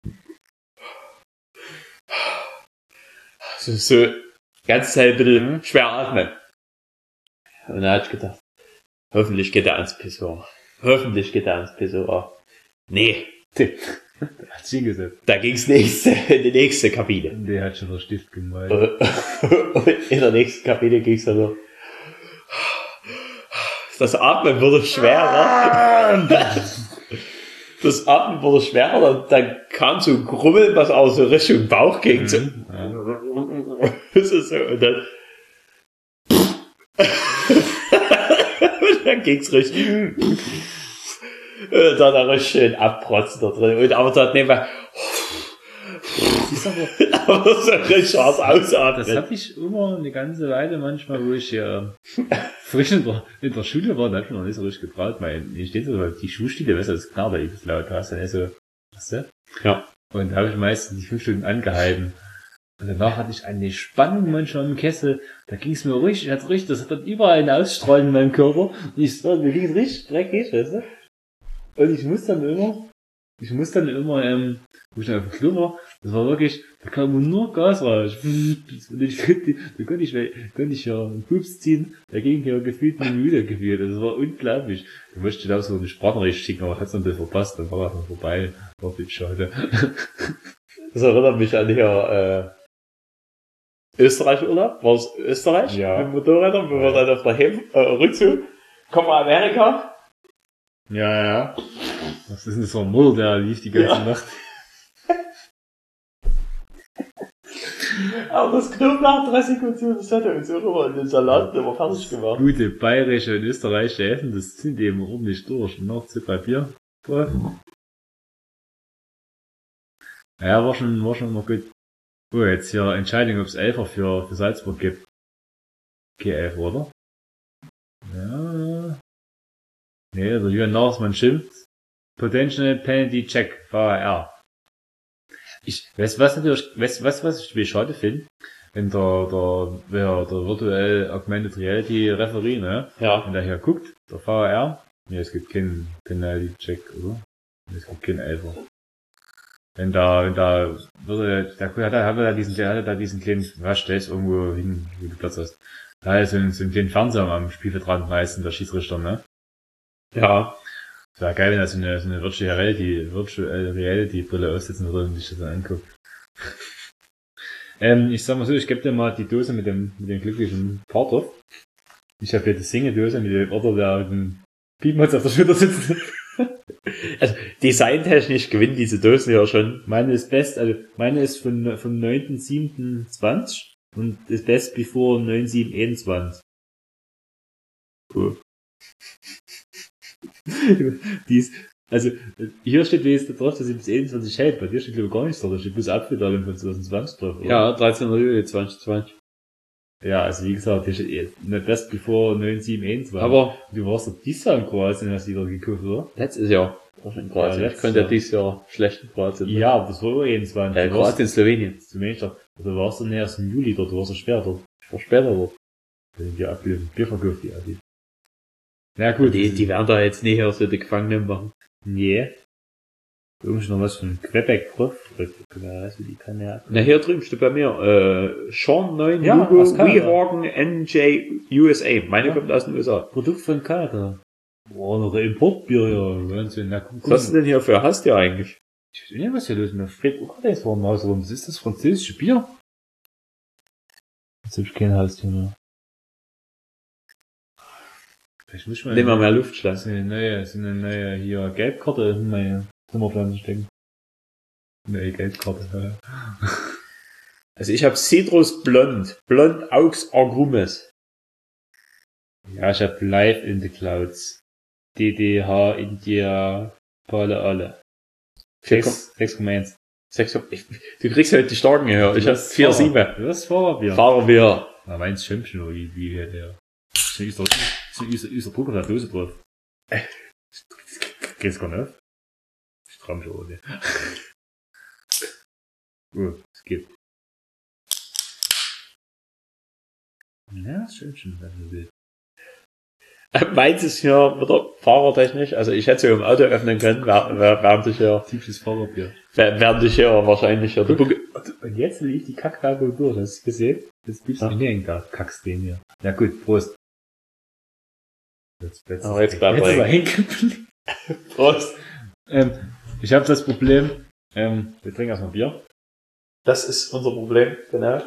So, so, die ganze Zeit ein bisschen mhm. schwer atmen. Und dann hab ich gedacht, hoffentlich geht er ans Pissoir. Hoffentlich geht er ans Pissoir. Nee. Hat sie hingesetzt. Da ging's nächste, in die nächste Kabine. Der hat schon der Stift gemalt. Und in der nächsten Kabine ging's dann so. Das Atmen wurde schwerer. Das Atmen wurde schwerer, dann, dann kam so ein Grummeln, was auch so Richtung Bauch ging. So. Mhm. Ja. Das ist so, und dann, und dann ging's richtig, und dann da richtig schön abprotzen da drin, und aber dort nehmen wir, aber so richtig hart ausatmen. Das hab ich immer eine ganze Weile manchmal, wo ich ja frisch in der, in der Schule war, da hab ich mir noch nicht so richtig getraut, weil hier steht so, die Schuhstiele, weißt du, das knarrt, weil ich das laut hast, dann ist so, weißt du? Ja. Und da habe ich meistens die fünf Stunden angehalten. Und danach hatte ich eine Spannung manchmal im Kessel, da ging es mir richtig, hat's richtig, das hat dann überall eine Ausstrahlung in meinem Körper, und ich so, mir ging es richtig dreckig, weißt du? Und ich muss dann immer, ich muss dann immer, ähm, wo ich dann auf dem Klo war, das war wirklich, da kam nur Gas raus. Und ich, da konnte ich, konnte ich ja einen Pups ziehen, da ging hier gefühlt eine Minute gefühlt. Das war unglaublich. Da möchte ich da so eine Sprachnachricht schicken, aber hat's dann ein bisschen verpasst, dann war das noch vorbei. War viel schade. Das erinnert mich an hier, äh, Österreich-Urlaub. War es Österreich? Ja. Mit Motorrädern, wo wir dann auf der Heim, äh, Rückzug, kommen wir Amerika. Ja, ja. Was ist denn das für ein Mutter, der lief die ganze Ja. Nacht? Aber das Knoblauchdressing und so, das hat er uns irgendwo in den Salat immer fertig gemacht. Gute bayerische und österreichische Essen, das sind eben ordentlich durch. Und noch zu Papier drauf. Ja, war schon, war schon immer gut. Oh, jetzt hier Entscheidung, ob es Elfer für, für Salzburg gibt. Okay, Elfer, oder? Ja. Nee, der Jürgen Nagelsmann schimpft. Potential Penalty Check, V A R. Ich, weißt was natürlich, weißt was, was ich wie schade finde? Wenn der, der, wer, der virtuell Augmented Reality Referee, ne? Ja. Wenn der hier guckt, der V A R. Nee, es gibt keinen Penalty Check, oder? Es gibt keinen Elfer. Wenn da, wenn da, würde, da hat er, hat er da diesen, der hat da diesen kleinen, was stellst irgendwo hin, wo du Platz hast. Da ist so ein, so ein kleinen Fernseher am Spielfeldrand meistens, der Schiedsrichter, ne? Ja. Es wäre geil, wenn er so eine, so eine Virtual Reality, Virtual Reality Brille aussetzen würde und sich das dann anguckt. ähm, ich sag mal so, ich gebe dir mal die Dose mit dem, mit dem glücklichen Part auf. Ich habe hier die Single-Dose mit dem Order, der mit dem Piepmatz auf der Schulter sitzt. Also, designtechnisch gewinnen diese Dosen ja schon. Meine ist best, also, meine ist von, vom neunten siebten zwanzig und ist best before neun sieben einundzwanzig. Cool. Die ist, also, hier steht wenigstens drauf, dass sie bis einundzwanzig hält. Bei dir steht glaube ich gar nichts drauf. Da steht bloß Apfeldatum von zwanzig zwanzig drauf, oder? Ja, dreizehnter Juli zwanzig zwanzig. Ja, also wie gesagt, hier steht eh, nicht best before neun sieben einundzwanzig. Aber du warst doch dieses Jahr in Kroatien, hast du wieder geguckt, oder? letztes Jahr. War schon in Kroatien. Ja, ich letztes konnte ja Jahr. dieses Jahr schlecht in Kroatien. Ja, aber das war auch einundzwanzig. Äh, Du warst- Kroatien, Slowenien. Du meinst doch, du warst dann erst im Juli dort, du warst ja schwer dort. Ich war später dort. Da sind die abgelöst, Bier verkauft, die Adi. Na gut. Die, die werden da jetzt nicht hier so die Gefangenen machen. Nee. Irgendwie noch was von Quebec drauf. Also die kann ja. Na, hier drüben steht bei mir, äh, Sean neun, Ja, Lugo, aus Kanada. Weehawken, N J, U S A. Meine Ja. kommt aus den U S A. Produkt von Kanada. Boah, noch ein Importbier, ja. Wahnsinn. Na, guck, guck. Was hast du denn hier für Hast du eigentlich? Ich weiß nicht, was hier los ist. Mir fehlt auch gerade eins vor dem Haus rum. Was ist das französische Bier? Jetzt hab ich kein Haustier mehr. Vielleicht muss ich mal. Nehmen wir mehr Luftschlag. Das ist eine neue, das ist eine neue, hier, Gelbkarte in meine Zimmerpflanze stecken. Neue Gelbkarte, ja. Also ich habe Citrus Blond. Blond Aux Agrumes. Ja, ich hab Live in the Clouds. D D H India Pale alle. sechs Komma eins. Sechs, ich, du kriegst halt die Starken hier. Ich hab vier Komma sieben. Das ist Fahrerbier. Fahren wir. Na, meins schimpft schon, wie, wie der, der. Ist ein User, ist ein User, User Druck auf der Dose drauf. Geht's gar nicht? Ich traum schon ohne. Oh, es geht. Ja, das stimmt schon, das ist wild. Meins ist hier wieder fahrertechnisch. Also ich hätte sie im Auto öffnen können, während ich hier, Typisches Fahrerbier. während ich hier wahrscheinlich hier, Und jetzt lief die Kackwerbung durch, hast du gesehen? Jetzt bist du nicht da, kackst den hier. Ja gut, Prost. Jetzt, jetzt, Aber jetzt bleibt jetzt er ist er hängen geblieben. Prost. Ähm, ich habe das Problem, ähm, wir trinken erstmal Bier. Das ist unser Problem, genau.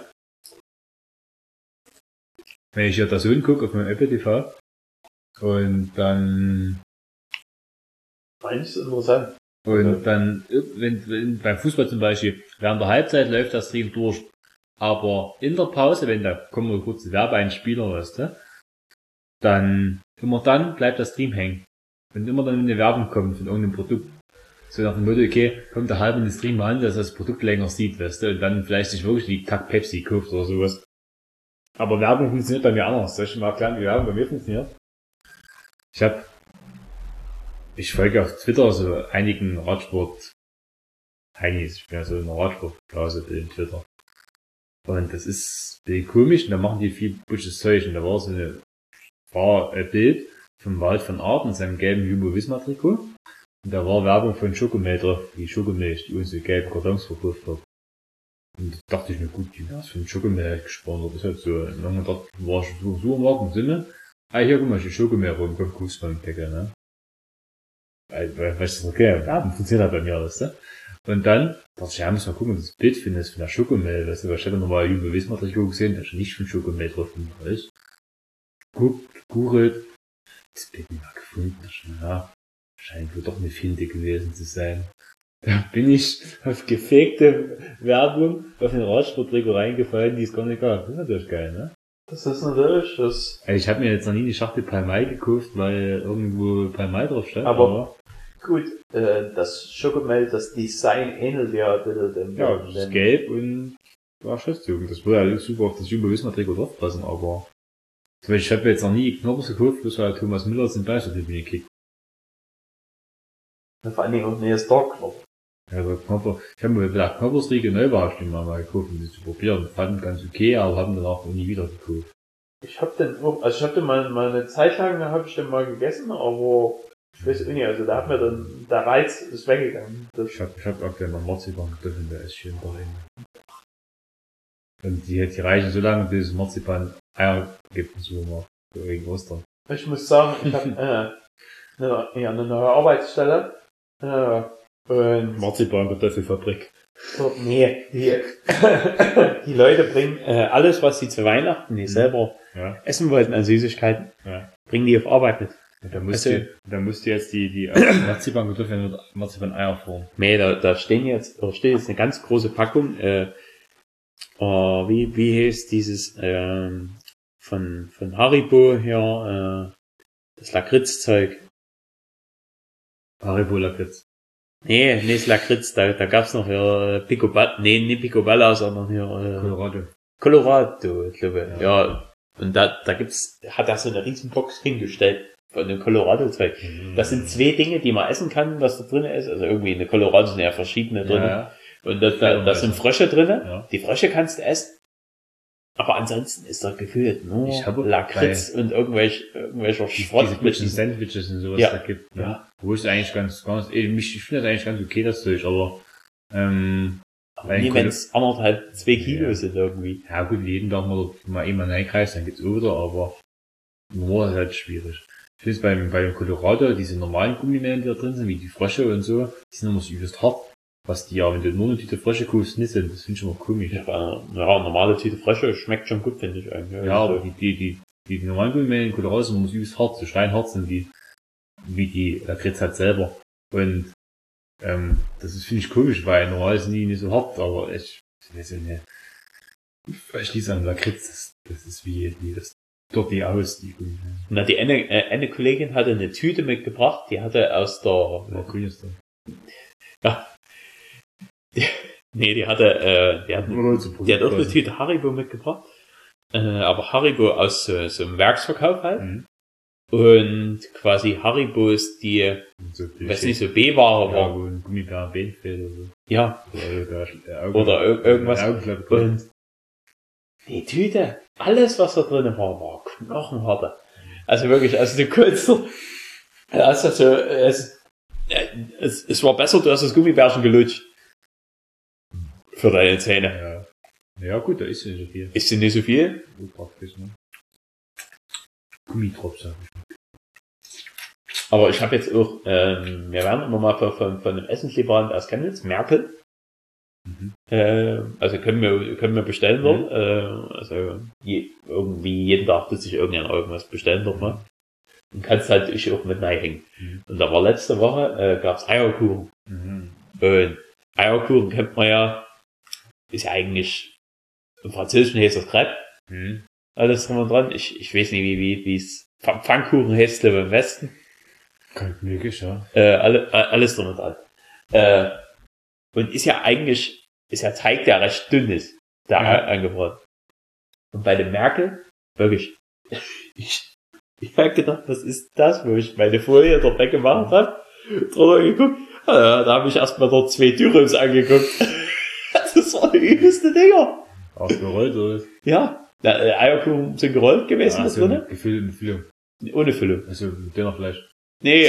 Wenn ich hier das Sohn gucke auf meinem Apple T V und dann Eigentlich ist es interessant. und Okay. dann wenn, wenn beim Fußball zum Beispiel während der Halbzeit läuft der Stream durch, aber in der Pause, wenn da kommen wir kurz Werbeeinspieler, weißt du, dann immer dann bleibt der Stream hängen. Und immer dann, wenn eine Werbung kommt von irgendeinem Produkt, so nach dem Motto, okay, kommt der halb in den Stream an, dass er das Produkt länger sieht, weißt du, und dann vielleicht sich wirklich die Kack Pepsi kauft oder sowas. Aber Werbung funktioniert bei mir anders. Soll ich mal erklären, wie Werbung bei mir funktioniert? Ich hab, ich folge auf Twitter so einigen Radsport, Heinis, ich bin ja so in der Radsportblase in Twitter. Und das ist ein bisschen komisch, und da machen die viel busches Zeug, und da war so eine, war ein Bild vom Wald von Aert in seinem gelben Jumbo-Visma-Trikot. Und da war Werbung von Schokomel drauf, die Schokomilch, die uns in gelben Kartons verkauft hat. Und da dachte ich mir, gut, die hast von Schokomel gesponsert, das ist halt so. Und dann dachte ich, war ich so, so im Markt im Sinne, ah, hier, guck mal, die Schokomel rum, komm, guckst mal im Deckel, ne? Weil, weil, weil ich das okay, Werbung funktioniert halt bei mir alles, ne? Und dann dachte ich, ja, muss mal gucken, was das Bild findest von der Schokomel, weißt du, weil ich hätte nochmal Jube Wismar-Trikot gesehen, da ist nicht von Schokomel drauf, ist. Guckt, googelt, das Bild nicht mal gefunden, ja, scheint wohl doch eine Finte gewesen zu sein. Da bin ich auf gefakte Werbung auf den Radsporttrikot reingefallen, die ist gar nicht gab. Das ist natürlich geil, ne? Das ist natürlich, das... Also ich habe mir jetzt noch nie die Schachtel Palmei gekauft, weil irgendwo Palmei drauf stand. Aber, aber gut, äh, das Schokomel, das Design ähnelt ja ein bisschen dem... Ja, das ist gelb und war Schriftzug. Das würde ja super auf das Jube Wismar-Trikot draufpassen, aber... Zum Beispiel, ich habe jetzt noch nie Knoppers gekauft, bloß weil Thomas Müller den Beistertribüne gekickt. Vor allen Dingen auch nicht Starknopf. Ja, so Knopper. Ich habe mir gedacht, Knoppersriegel Neubaustellen mal, mal gekauft, um die zu probieren. Fanden ganz okay, aber haben dann auch nie wieder gekauft. Ich hab den auch, also ich hab den mal, mal eine Zeit lang, da habe ich den mal gegessen, aber ich weiß auch nicht, also da hat mir dann, der Reiz ist weggegangen. Das ich hab, ich hab aktuell mal Marzipan getroffen, der ist schön dahin. Und die, die reichen so lange, bis es Marzipan Eier gibt im Supermarkt. Wegen Ostern. Ich muss sagen, ich habe äh, eine, ja, eine neue Arbeitsstelle. Äh, und Marzipan-Kartoffelfabrik. so, nee, die, die Leute bringen äh, alles, was sie zu Weihnachten nicht selber ja. essen wollten an Süßigkeiten, ja. bringen die auf Arbeit mit. Da musst also, du, da musst du jetzt die, die Marzipan-Kartoffeln mit Marzipan-Eier formen. Nee, da, da stehen jetzt, da steht jetzt eine ganz große Packung, äh, äh wie, wie heißt dieses, ähm, von, von Haribo hier, äh, das Lakritzzeug. Haribo Lakritz. Nee, nee, das Lakritz, da, da gab's noch hier, äh, Picoballa, nee, nicht Picoballa, sondern hier, äh, Colorado. Colorado, ich glaube, ja. ja. Und da, da gibt's, hat er so eine riesen Box hingestellt von dem Colorado-Zeug. Mhm. Das sind zwei Dinge, die man essen kann, was da drin ist. Also irgendwie in der Colorado sind ja verschiedene drin. Ja. Und da, da, da sind Frösche drin. Ja. Die Frösche kannst du essen. Aber ansonsten ist da gefühlt nur ich habe Lakritz und irgendwelche, irgendwelcher Schrott. Diese mit Sandwiches und sowas ja. da gibt. Ne? Ja. Wo ist eigentlich ganz, ganz, ich, ich finde das eigentlich ganz okay, das Zeug, aber, ähm, aber nie, wenn es anderthalb, zwei Kilo ja. sind irgendwie. Ja gut, jeden Tag mal, mal immer reinkreist, dann geht's wieder, aber, nur ist halt schwierig. Ich finde es beim, beim Colorado, diese normalen Gummimellen, die da drin sind, wie die Frösche und so, die sind immer so übelst hart. Was die ja, wenn du nur eine Tüte Frösche kaufst, nicht sind, das finde ich immer komisch. Ja, ja, normale Tüte Frösche schmeckt schon gut, finde ich eigentlich. Ja, aber die, die, die, die, die normalen Gummimellen in Colorado sind immer übelst hart, so steinhart sind die, wie die Lakritz halt selber. Und, ähm, das ist, finde ich komisch, weil normal sind die nicht so hart, aber ich, ich weiß nicht. Ich schließe an Lakritz, das, das ist wie, wie das dort die aus, die Gummimellen. Na, die eine, äh, eine Kollegin hatte eine Tüte mitgebracht, die hatte aus der, Ja, grün ist das. Ja. Die, nee, die hatte, äh, die hat, die hat auch eine Tüte Haribo mitgebracht. Äh, aber Haribo aus so, so einem Werksverkauf halt. Mhm. Und quasi Haribo ist die, so weiß nicht, so B-Ware war. Ja, wo ein Gummibär B fehlt oder so. Ja. Oder, der oder ir irgendwas. Und die Tüte, alles was da drin war, war knochenhart. Also wirklich, also du konntest, also, also es, es, es war besser, du hast das Gummibärchen gelutscht. Für deine Zähne. Ja. Ja gut, da ist ja nicht so viel. Ist ja nicht so viel? So praktisch, ne? Gummitropf, sag ich. Aber ich habe jetzt auch, ähm, wir werden immer mal von, von, von einem Essenslieferant aus Chemnitz, Merkel. Mhm. Äh, also können wir, können wir bestellen dort. Mhm. Äh, also je, irgendwie jeden Tag muss sich irgendjemand irgendwas bestellen dort mal. Und kannst halt ich auch mit reinhängen. Mhm. Und da war letzte Woche, äh, gab's Eierkuchen. Mhm. Und Eierkuchen kennt man ja, ist ja eigentlich, im Französischen heißt das Crepe. Mhm. Alles drum und dran. Ich, ich weiß nicht, wie, wie, wie es, Pfannkuchen heißt es im Westen. Kann möglich, ja. Äh, alle, alles drum und dran. Äh, und ist ja eigentlich, ist ja Teig, der recht dünn ist, da ja. angebraten. Und bei dem Merkel, wirklich, ich, ich hab gedacht, was ist das, wo ich meine Folie dort weggemacht habe, drunter geguckt, ja, da habe ich erstmal dort zwei Dürrums angeguckt. Das waren die übelste Dinger. Auch gerollt, oder? Ja. Na, äh, Eierkuchen sind gerollt gewesen, ja, da drinnen. Gefüllt mit Füllung. Ohne Füllung. Also, Dönerfleisch. Nee,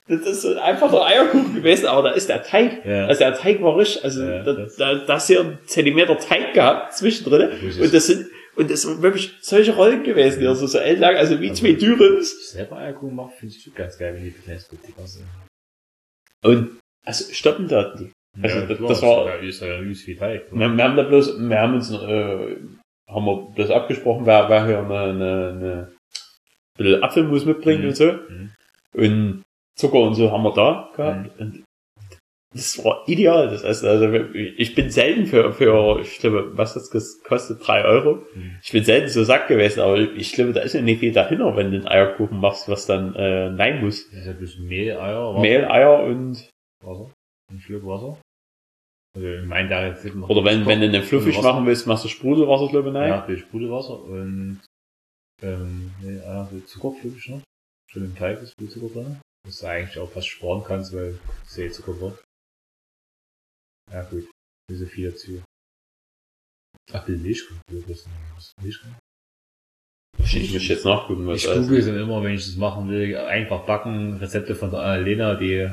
das ist einfach der Eierkuchen gewesen, aber da ist der Teig, Ja. also der Teig war richtig, also Ja, da, das- da, da hast du ja einen Zentimeter Teig gehabt zwischendrin Richtig. und das sind, und das sind wirklich solche Rollen gewesen, die also so ellenlang, also wie Also- zwei Dürums. Selber Eierkuchen machen, finde ich ganz geil, wenn die Knäsbutiker sind. Und, also, Stoppendaten die. Also, Ja, das, klar, das war, ja, ist ja übelst wie Teig. wir, wir haben da bloß, wir haben uns, äh, haben wir das abgesprochen, wer, wer hier eine, eine, eine, bisschen Apfelmus mitbringt Mhm. und so. Mhm. Und Zucker und so haben wir da gehabt. Und das war ideal. Das heißt, also, ich bin selten für, für, ich glaube, was das kostet, drei Euro. Mhm. Ich bin selten so satt gewesen, aber ich glaube, da ist ja nicht viel dahinter, wenn du einen Eierkuchen machst, was dann, äh, nein muss. Das ist ein bisschen Mehl, Eier, Wasser. Mehl, Eier und, Wasser. Ein Schluck Wasser. Also, ich meine, da jetzt noch oder wenn, wenn du einen fluffig Wasser. machen willst, machst du Sprudelwasser, glaube ich, nein. Ja, viel Sprudelwasser und, ähm, nee, Eier, so Zucker flüssig noch. Schon im Teig ist viel Zucker drin. Was du eigentlich auch fast sparen kannst, weil es eh Zucker wird. Ja, gut. Nicht so viel dazu. Ach, die Milchkuchen. Was ist Milchkuchen? Ich muss jetzt nachgucken, was Ich alles google dann immer, wenn ich das machen will, einfach backen, Rezepte von der Annalena, die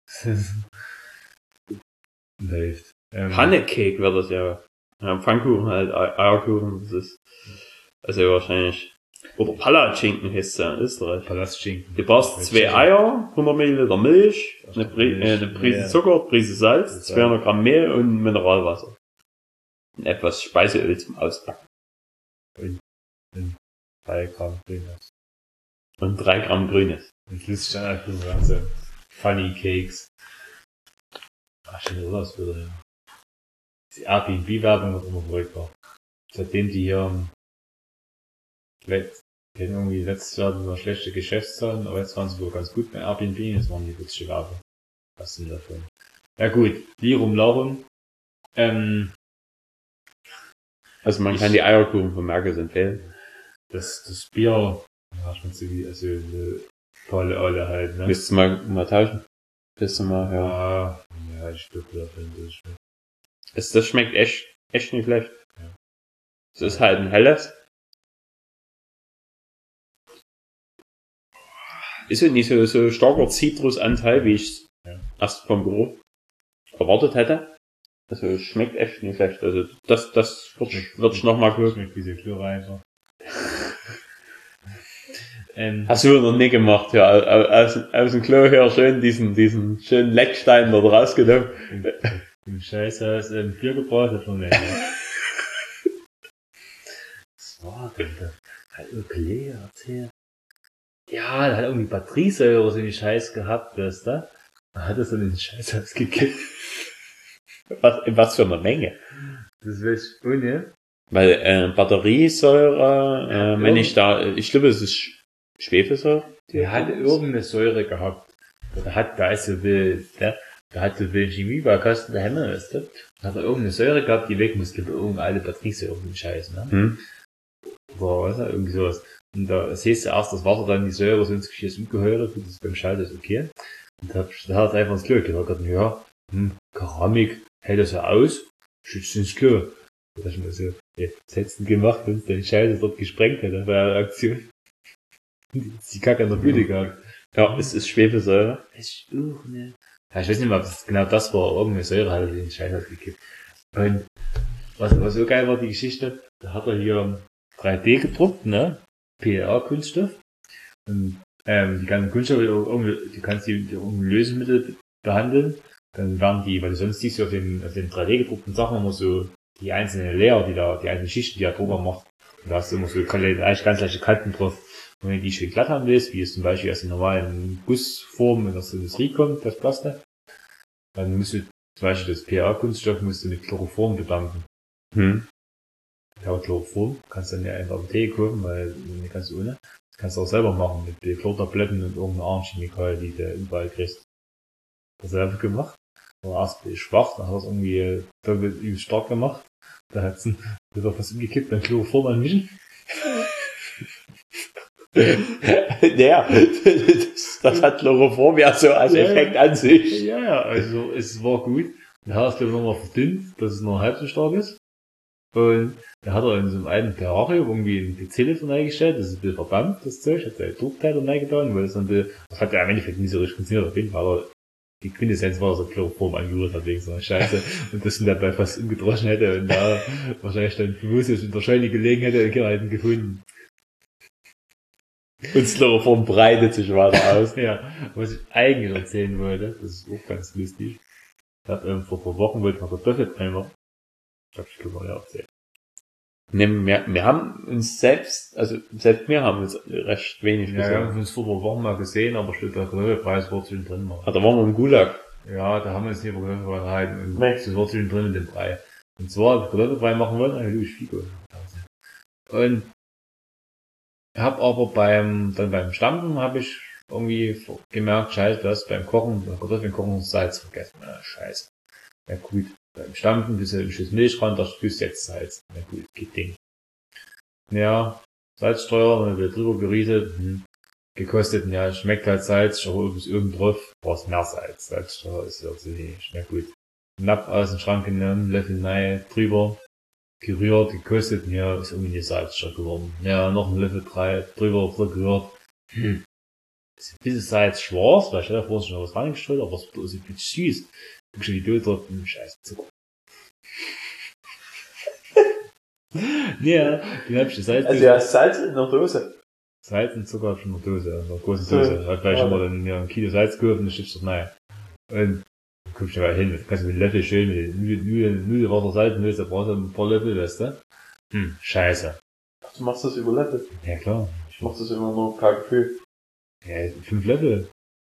hilft. Ähm, Pannecake wird das ja. Ja, Pfannkuchen halt, Ei- Eierkuchen, das ist, also wahrscheinlich, oder Palatschinken heißt es ja in Österreich. Palastschinken. Du brauchst zwei Eier, hundert Milliliter Milch, eine, Pri äh, eine Prise Ja. Zucker, Prise Salz, Salz. zweihundert Gramm Mehl und Mineralwasser. Und etwas Speiseöl zum Ausbacken. drei Gramm Grünes. Und drei Gramm Grünes. Und flüssig dann einfach so ganze Funny Cakes. Ach, schon sowas würde. Die Airbnb-Werbung wird immer verrückter. Seitdem die hier, ähm, letzt, die hatten irgendwie letztes Jahr nur schlechte Geschäftszahlen, aber jetzt waren sie wohl ganz gut bei Airbnb, jetzt waren die witzige Werbung. Was sind davon? Ja gut, Lirum Laurum. Ähm, Also man Ich- kann die Eierkuchen von Merkels empfehlen. das, das Bier, ja, schmeckt so wie, also, eine tolle Olle halt, ne? Willst du mal, mal tauschen? Willst du mal, ja. Ja, ja, ich glaube, da finde ich. Es, das schmeckt echt, echt nicht schlecht. Ja. Es ist halt ein helles. Ist ja nicht so, so starker Zitrusanteil, wie ich Ja. erst vom Geruch erwartet hätte. Also es schmeckt echt nicht schlecht. Also das, das würde ich, würd ich nochmal gucken. Schmeckt wie so Klöre einfach. ähm, Hast du noch nie gemacht, ja. Aus, aus dem Klo her schön diesen, diesen schönen Leckstein dort rausgenommen. Im Scheiße hast du ein Bier gebraut, hat man nicht. Was war denn das? Hat Ökle erzählt. Ja, da hat irgendwie Batteriesäure so einen Scheiß gehabt, weißt du? Da hat er so den Scheiß ausgekippt. Was, in was für eine Menge? Das weiß ich ohne. Weil äh, Batteriesäure, Ja, äh, wenn ich da, ich glaube, es ist Sch- Schwefelsäure. Der hat irgendeine Säure gehabt. Da hat, da ist so wild, ne? Da hat so wild Chemiebaukasten dahinter, weißt du? Da hat er irgendeine Säure gehabt, die weg musste, irgendeine alte Batteriesäure, irgendein Scheiß, ne? Hm? Boah, was ist das? Irgendwie sowas. Und da siehst du erst das Wasser, dann die Säure, so ins Geschirr umgeheuert, das ist beim Schalter ist okay. Und da, da hat er einfach ins Klo gesagt, ja, hm, Keramik, hält das ja aus, schützt ins Klo. Da dachte ich mir so, ja, was hättest du denn gemacht, wenn es deine Scheiße dort gesprengt hätte bei der Aktion? Die Kacke an der Bühne gehabt. Ja, es ist Schwefelsäure. Ich auch nicht. Ja, ich weiß nicht mehr, ob das genau das war, irgendeine Säure hat er den Scheiß hat gekippt. Und was, was so geil war, die Geschichte, da hat er hier drei D gedruckt, ne? P L A-Kunststoff. Und ähm, die ganzen Kunststoffe, irgendwie, du kannst die mit irgendeinem Lösemittel behandeln. Dann werden die, weil du sonst siehst du auf den, auf den drei D gedruckten Sachen immer so die einzelnen Layer, die da, die einzelnen Schichten, die er drüber macht. Und da hast du immer so eigentlich ganz leichte Kanten drauf. Und wenn du die schön glatt haben willst, wie es zum Beispiel aus der normalen Gussform in der Industrie kommt, das Plastik, dann musst du zum Beispiel das P L A-Kunststoff musst du mit Chloroform bedanken. Hm. Ja, Chloroform kannst du dann ja in der Apotheke kaufen, weil nicht ganz ohne. Das kannst du auch selber machen mit Chlortabletten und irgendeiner anderen Chemikalie, die du überall kriegst. Das selber gemacht. War erst bin ich schwach, dann hat er es irgendwie doppelt übelst stark gemacht. Da hat's ein, da hat was umgekippt, dann Chloroform anmischen. Ja, das, das hat Chloroform ja so als Ja, Effekt ja. an sich. Ja, ja, also es war gut. Dann hat er es glaube ich nochmal verdünnt, dass es noch halb so stark ist. Und da hat er in so einem alten Terrarium irgendwie ein P C-Telefon eingestellt, das ist ein bisschen verdampft, das Zeug, hat seine Druckteile reingetan, weil das dann, das hat ja im Endeffekt nicht so richtig funktioniert, auf jeden Fall, aber die Quintessenz war, dass er Chloroform angerührt hat wegen so einer Scheiße und das ihn dabei fast umgedroschen hätte und da wahrscheinlich dann bewusstlos und wahrscheinlich gelegen hätte und keiner hätte ihn gefunden. Und das Chloroform breitet sich weiter aus. Ja, was ich eigentlich erzählen wollte, das ist auch ganz lustig. Ich hab, ähm, vor ein paar Wochen wollte ich mal Kartoffelbrei machen. Ich hab schon mal erzählt. Ne, wir, wir haben uns selbst, also selbst wir haben uns recht wenig Ja, gesehen. wir haben uns vor ein paar Wochen mal gesehen, aber steht der Kartoffelpreis war zwischendrin mal. Ah, da waren wir im Gulag. Ja, da haben wir uns nicht über Kartoffelbrei unterhalten und Nee. das war zwischendrin mit dem Brei. Und zwar, Kartoffelbrei machen wollen, eine Louis Figo. Und hab aber beim, dann beim Stampfen habe ich irgendwie gemerkt, scheiße, du hast beim Kochen, beim Kartoffeln kochen Salz vergessen. Ja, scheiße. Ja gut. Beim Stampfen bist du ein Schuss Milch ran, da tust du jetzt Salz. Na gut, geht Ding. Ja, Salzstreuer, dann wird drüber gerieselt, hm. gekostet, ja, schmeckt halt Salz, aber bis irgendwo drauf, brauchst mehr Salz. Salzstreuer ist ja so wenig. Na gut. Napp aus dem Schrank genommen, Löffel rein, drüber, gerührt, gekostet, ja, ist irgendwie eine Salzstreuer geworden. Ja, noch ein Löffel drei, drüber, drüber gerührt. Hm. Ist ein bisschen Salz schwarz, weil ich da vorhin schon was reingestreut, aber es ist ein bisschen süß. Guck schon die Dose drauf, hm, scheiße, Zucker. Ja, den hab ich das Salz. Also ja, Salz in der Dose. Salz und Zucker schon in der Dose, in der großen Dose. Hat gleich immer dann ja, ein Kilo Salz gekauft und dann steht doch rein. Und dann guck ich mal hin, dann kannst du mit dem Löffel schön mit dem Nudeln, Nudelwasser salzen willst, da brauchst du ein paar Löffel, weißt du? Hm, scheiße. Ach, du machst das über Löffel? Ja klar. Ich mach das immer nur per Gefühl. Ja, fünf Löffel.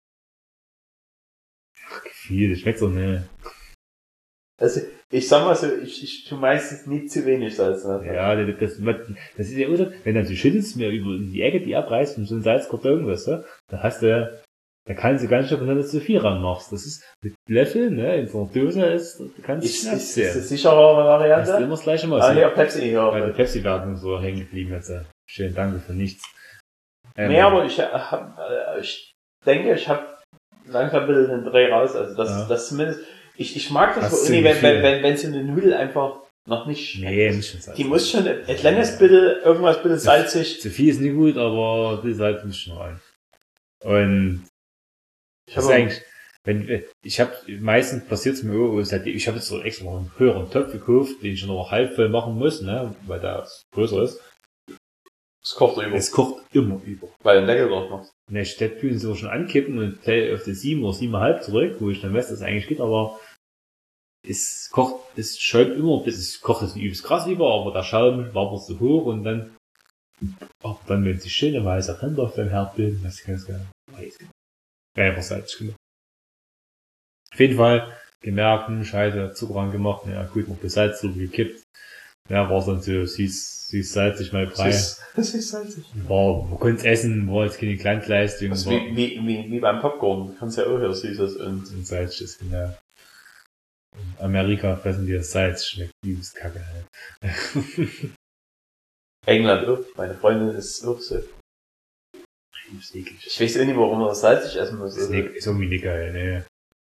Ach, viel, das schmeckt doch nicht. Also, ich sag mal so, ich, ich tu meistens nie zu wenig Salz. Ne? Ja, das, das, das ist ja, oder? Wenn dann du schüttelst mir über die Ecke, die abreißt und so ein Salzkarton, weißt du, dann hast du ja, da kannst du ganz schön, wenn du zu viel ranmachst. Das ist, mit Löffel, ne, in so einer Dose ist, du kannst Ist, Schnaps ist, sehen. ist das sichere Variante? Hast du immer das gleiche Mal Ah, sehen. hier, Pepsi, ja. Bei der Pepsi-Werbung so hängen geblieben jetzt. Schönen Dank für nichts. Ähm, Nee, aber ich hab, äh, ich denke, ich hab langsam ein bisschen den Dreh raus, also das, Ja. das zumindest, ich, ich mag das Hast so du irgendwie, wenn, Gefühl? wenn, wenn, wenn so eine Nudel einfach noch nicht Nee, nicht schon Salz. Die muss schon ein kleines bisschen, irgendwas bisschen salzig. Zu viel ist nicht gut, aber die Salz muss schon rein. Und Ich das ist habe eigentlich, wenn, ich habe, meistens passiert es mir auch, ist halt, ich habe jetzt so extra noch einen höheren Topf gekauft, den ich schon noch halb voll machen muss, ne, weil der größer ist. es kocht über, Es kocht immer über. weil du den Deckel drauf machst. Ne, statt tun sie schon ankippen und auf die sieben oder siebeneinhalb zurück, wo ich dann weiß, dass es eigentlich geht, aber es kocht, es schäumt immer, bis es kocht es nicht übelst krass über, aber der Schaum wabert so hoch und dann, aber dann, wenn sich schöne weiße Ränder auf deinem Herd bilden, das ist ganz geil. Einfach Salz, genau. Auf jeden Fall gemerkt, hm, scheiße, Zucker angemacht, ja gut, noch das Salz drüber gekippt. Ja, war dann so süß, süß salzig mal frei. Das ist, das ist salzig. War, man konnte es essen, war jetzt keine Kleinleistung. Das ist war wie, wie, wie, wie beim Popcorn. Du kannst ja auch hier Süßes und, und Salz ist genau. In Amerika fressen die das Salz, schmeckt übelst kacke halt. England auch. Meine Freundin ist auch so. Übelst eklig. Ich weiß auch nicht, warum man das salzig essen muss. Ist, Also. nicht, ist irgendwie nicht geil, ne.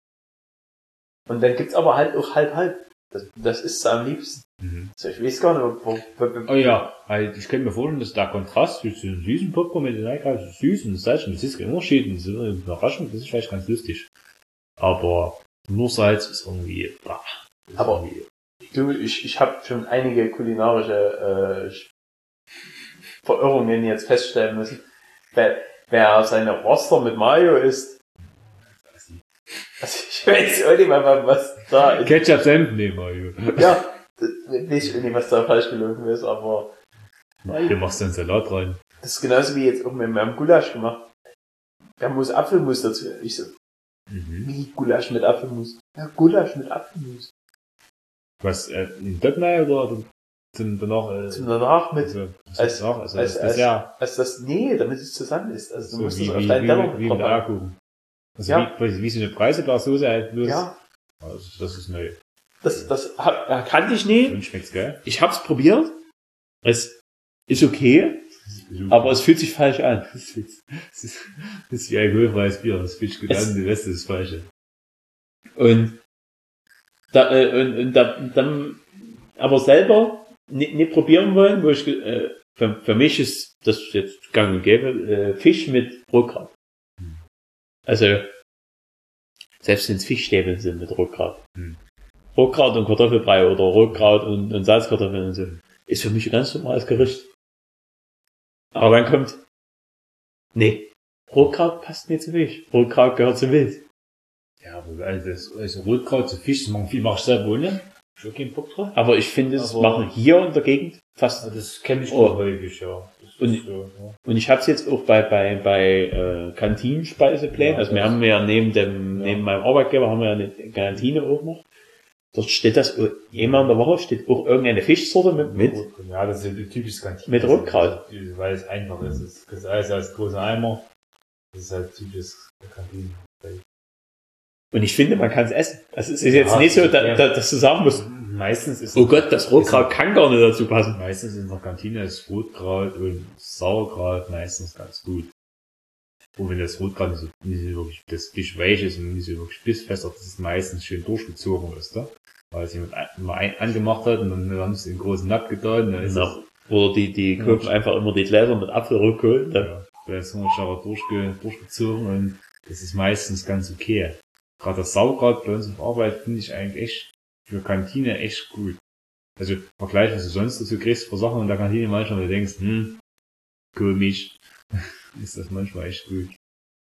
Und dann gibt's aber halt auch halb-halb. Das, das ist am liebsten. Mhm. Also ich weiß gar nicht, wo, wo, wo Oh ja, halt, ich kann mir vorstellen, dass der Kontrast zwischen dem süßen Popcorn mit den Eikalb süß und das Salz, das ist kein Unterschied, das ist eine Überraschung, das ist vielleicht ganz lustig. Aber nur Salz ist irgendwie, bah, ist Aber- irgendwie, Du, ich, ich habe schon einige kulinarische äh, Verirrungen jetzt feststellen müssen. Wer, wer seine Roster mit Mayo isst, also ich weiß auch nicht mal, was da ist. Ketchup Senf nehmen, Mario. Ja, das weiß ich auch nicht, was da falsch gelaufen ist, aber Du machst dann Salat rein. das ist genauso wie jetzt auch mit meinem Gulasch gemacht. Da muss Apfelmus dazu. Ich so, Mhm. wie Gulasch mit Apfelmus? Ja, Gulasch mit Apfelmus. Was, äh, in Döttnei oder zum danach, äh, Zum danach mit, also, was als- danach, also, als- das als- ja, also das, nee, damit es zusammen ist. Also du so musst wie, es wie, auf deinen wie, Teller wie, wie mit drauf haben. Eierkuchen. Also, Ja. wie, wie so eine Preiselbeersoße halt bloß. Ja, Also, das ist neu. das, das hab, ja, kannte ich nie. Und schmeckt's geil. Ich hab's probiert. Es ist okay, aber es fühlt sich falsch an. Das ist, das ist, das ist wie alkoholfreies Bier. Das fühlt sich gut Es- an, der Rest ist das Falsche. Und, da, äh, und, und da, dann, aber selber nicht, nicht probieren wollen, wo ich, äh, für, für mich ist das jetzt gang und gäbe, äh, Fisch mit Rotkraut. Hm. Also, selbst wenn es Fischstäbel sind mit Rotkraut. Hm. Rotkraut und Kartoffelbrei oder Rotkraut und, und Salzkartoffeln und so. Ist für mich ein ganz normales Gericht. Aber dann kommt, nee, Rotkraut passt nicht zu Fisch. Rotkraut gehört zu Wild. Ja, aber also, das, also Rotkraut zu Fisch, das machen viel, mach ich selber ohne. Ich hab keinen Bock drauf. Aber ich finde, das machen hier in der Gegend fast. Also das kenne ich oh. häufig, ja. Und, so, ja. und ich habe es jetzt auch bei bei bei äh, Kantinenspeiseplänen. Ja, also wir haben ja neben dem ja. neben meinem Arbeitgeber haben wir ja eine Kantine auch noch. Dort steht das einmal in der Woche steht auch irgendeine Fischsorte mit. mit ja, das ist ja typisches Kantine. Mit Rotkraut. Weil es einfach ist. Es ist alles als großer Eimer. Das ist halt typisches Kantine. Und ich finde, man kann es essen. Also es ist jetzt ja, nicht so, da, da, dass du sagen musst, meistens ist oh Gott, das Rotkraut kann gar nicht dazu passen. Meistens in der Kantine ist Rotkraut und Sauerkraut meistens ganz gut. Und wenn das Rotkraut nicht so, nicht so wirklich, das Fisch weich ist und nicht so wirklich bissfest, dass es meistens schön durchgezogen ist, da? Weil es jemand mal ein, angemacht hat und dann haben sie den großen Nack getan, dann ist ja. es, oder die, die kaufen einfach immer die Gläser mit Apfelrotkohl, dann. Ja, da ist immer schon durchge, durchgezogen und das ist meistens ganz okay. Gerade das Sauerkraut bei uns auf Arbeit finde ich eigentlich echt für Kantine echt gut. Also im Vergleich, was du sonst dazu kriegst für Sachen in der Kantine manchmal, du denkst, hm, komisch, ist das manchmal echt gut.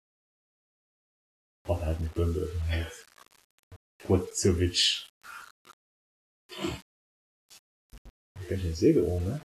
Oh, da hat eine Bombe auf dem Hals. Brotzovic. Ganz schön Sägeohr, ne?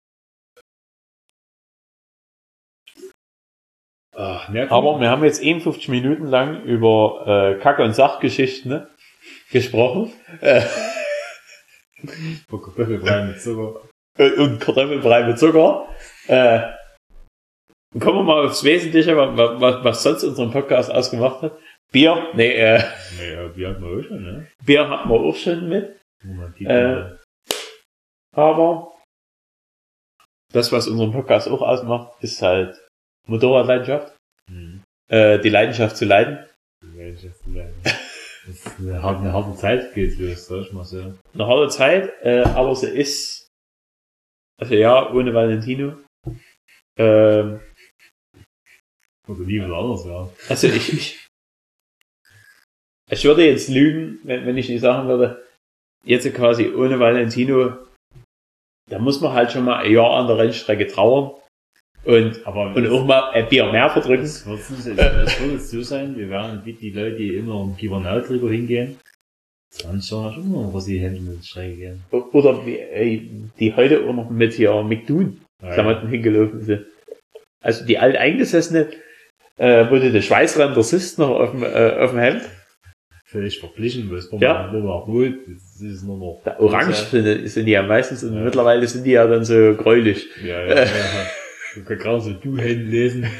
Ach, aber wir haben jetzt einundfünfzig Minuten lang über äh, Kacke- und Sachgeschichten ne, gesprochen. Äh, Kartoffelbrei mit Zucker. Und Kartoffelbrei mit Zucker. Äh, kommen wir mal aufs Wesentliche, was, was sonst unseren Podcast ausgemacht hat. Bier, nee, äh, nee, ja, Bier hatten wir auch schon, ne? Bier hatten wir auch schon mit. Äh, aber das, was unseren Podcast auch ausmacht, ist halt Motorradleidenschaft. Mhm. Äh, die Leidenschaft zu leiden. Die Leidenschaft zu leiden. Das ist eine harte, eine harte Zeit geht los, sag ich mal so. Eine harte Zeit, äh, aber sie ist, also ja, ohne Valentino. Ähm, Oder nie was anderes, ja. Also ich, ich, ich würde jetzt lügen, wenn, wenn ich nicht sagen würde, jetzt quasi ohne Valentino, da muss man halt schon mal ein Jahr an der Rennstrecke trauern. Und, aber und auch mal ein Bier mehr verdrücken. Das wird es äh. so sein, wir werden wie die Leute, die immer im Kibernau drüber hingehen, dann schon immer was die Hände mit der Strecke gehen. Oder wie, ey, die heute auch noch mit hier McDoon Klamotten ja. hingelaufen sind. Also die alteingesessene, äh, wurde der Schweißrand Sist noch auf dem, äh, auf dem Hemd. Völlig verglichen, weil es war ja. nur noch rot, das ist nur noch. Da orange sind, sind die ja meistens und ja. mittlerweile sind die ja dann so gräulich. Ja, ja, ja. Du kannst gerade so Du-Händen lesen.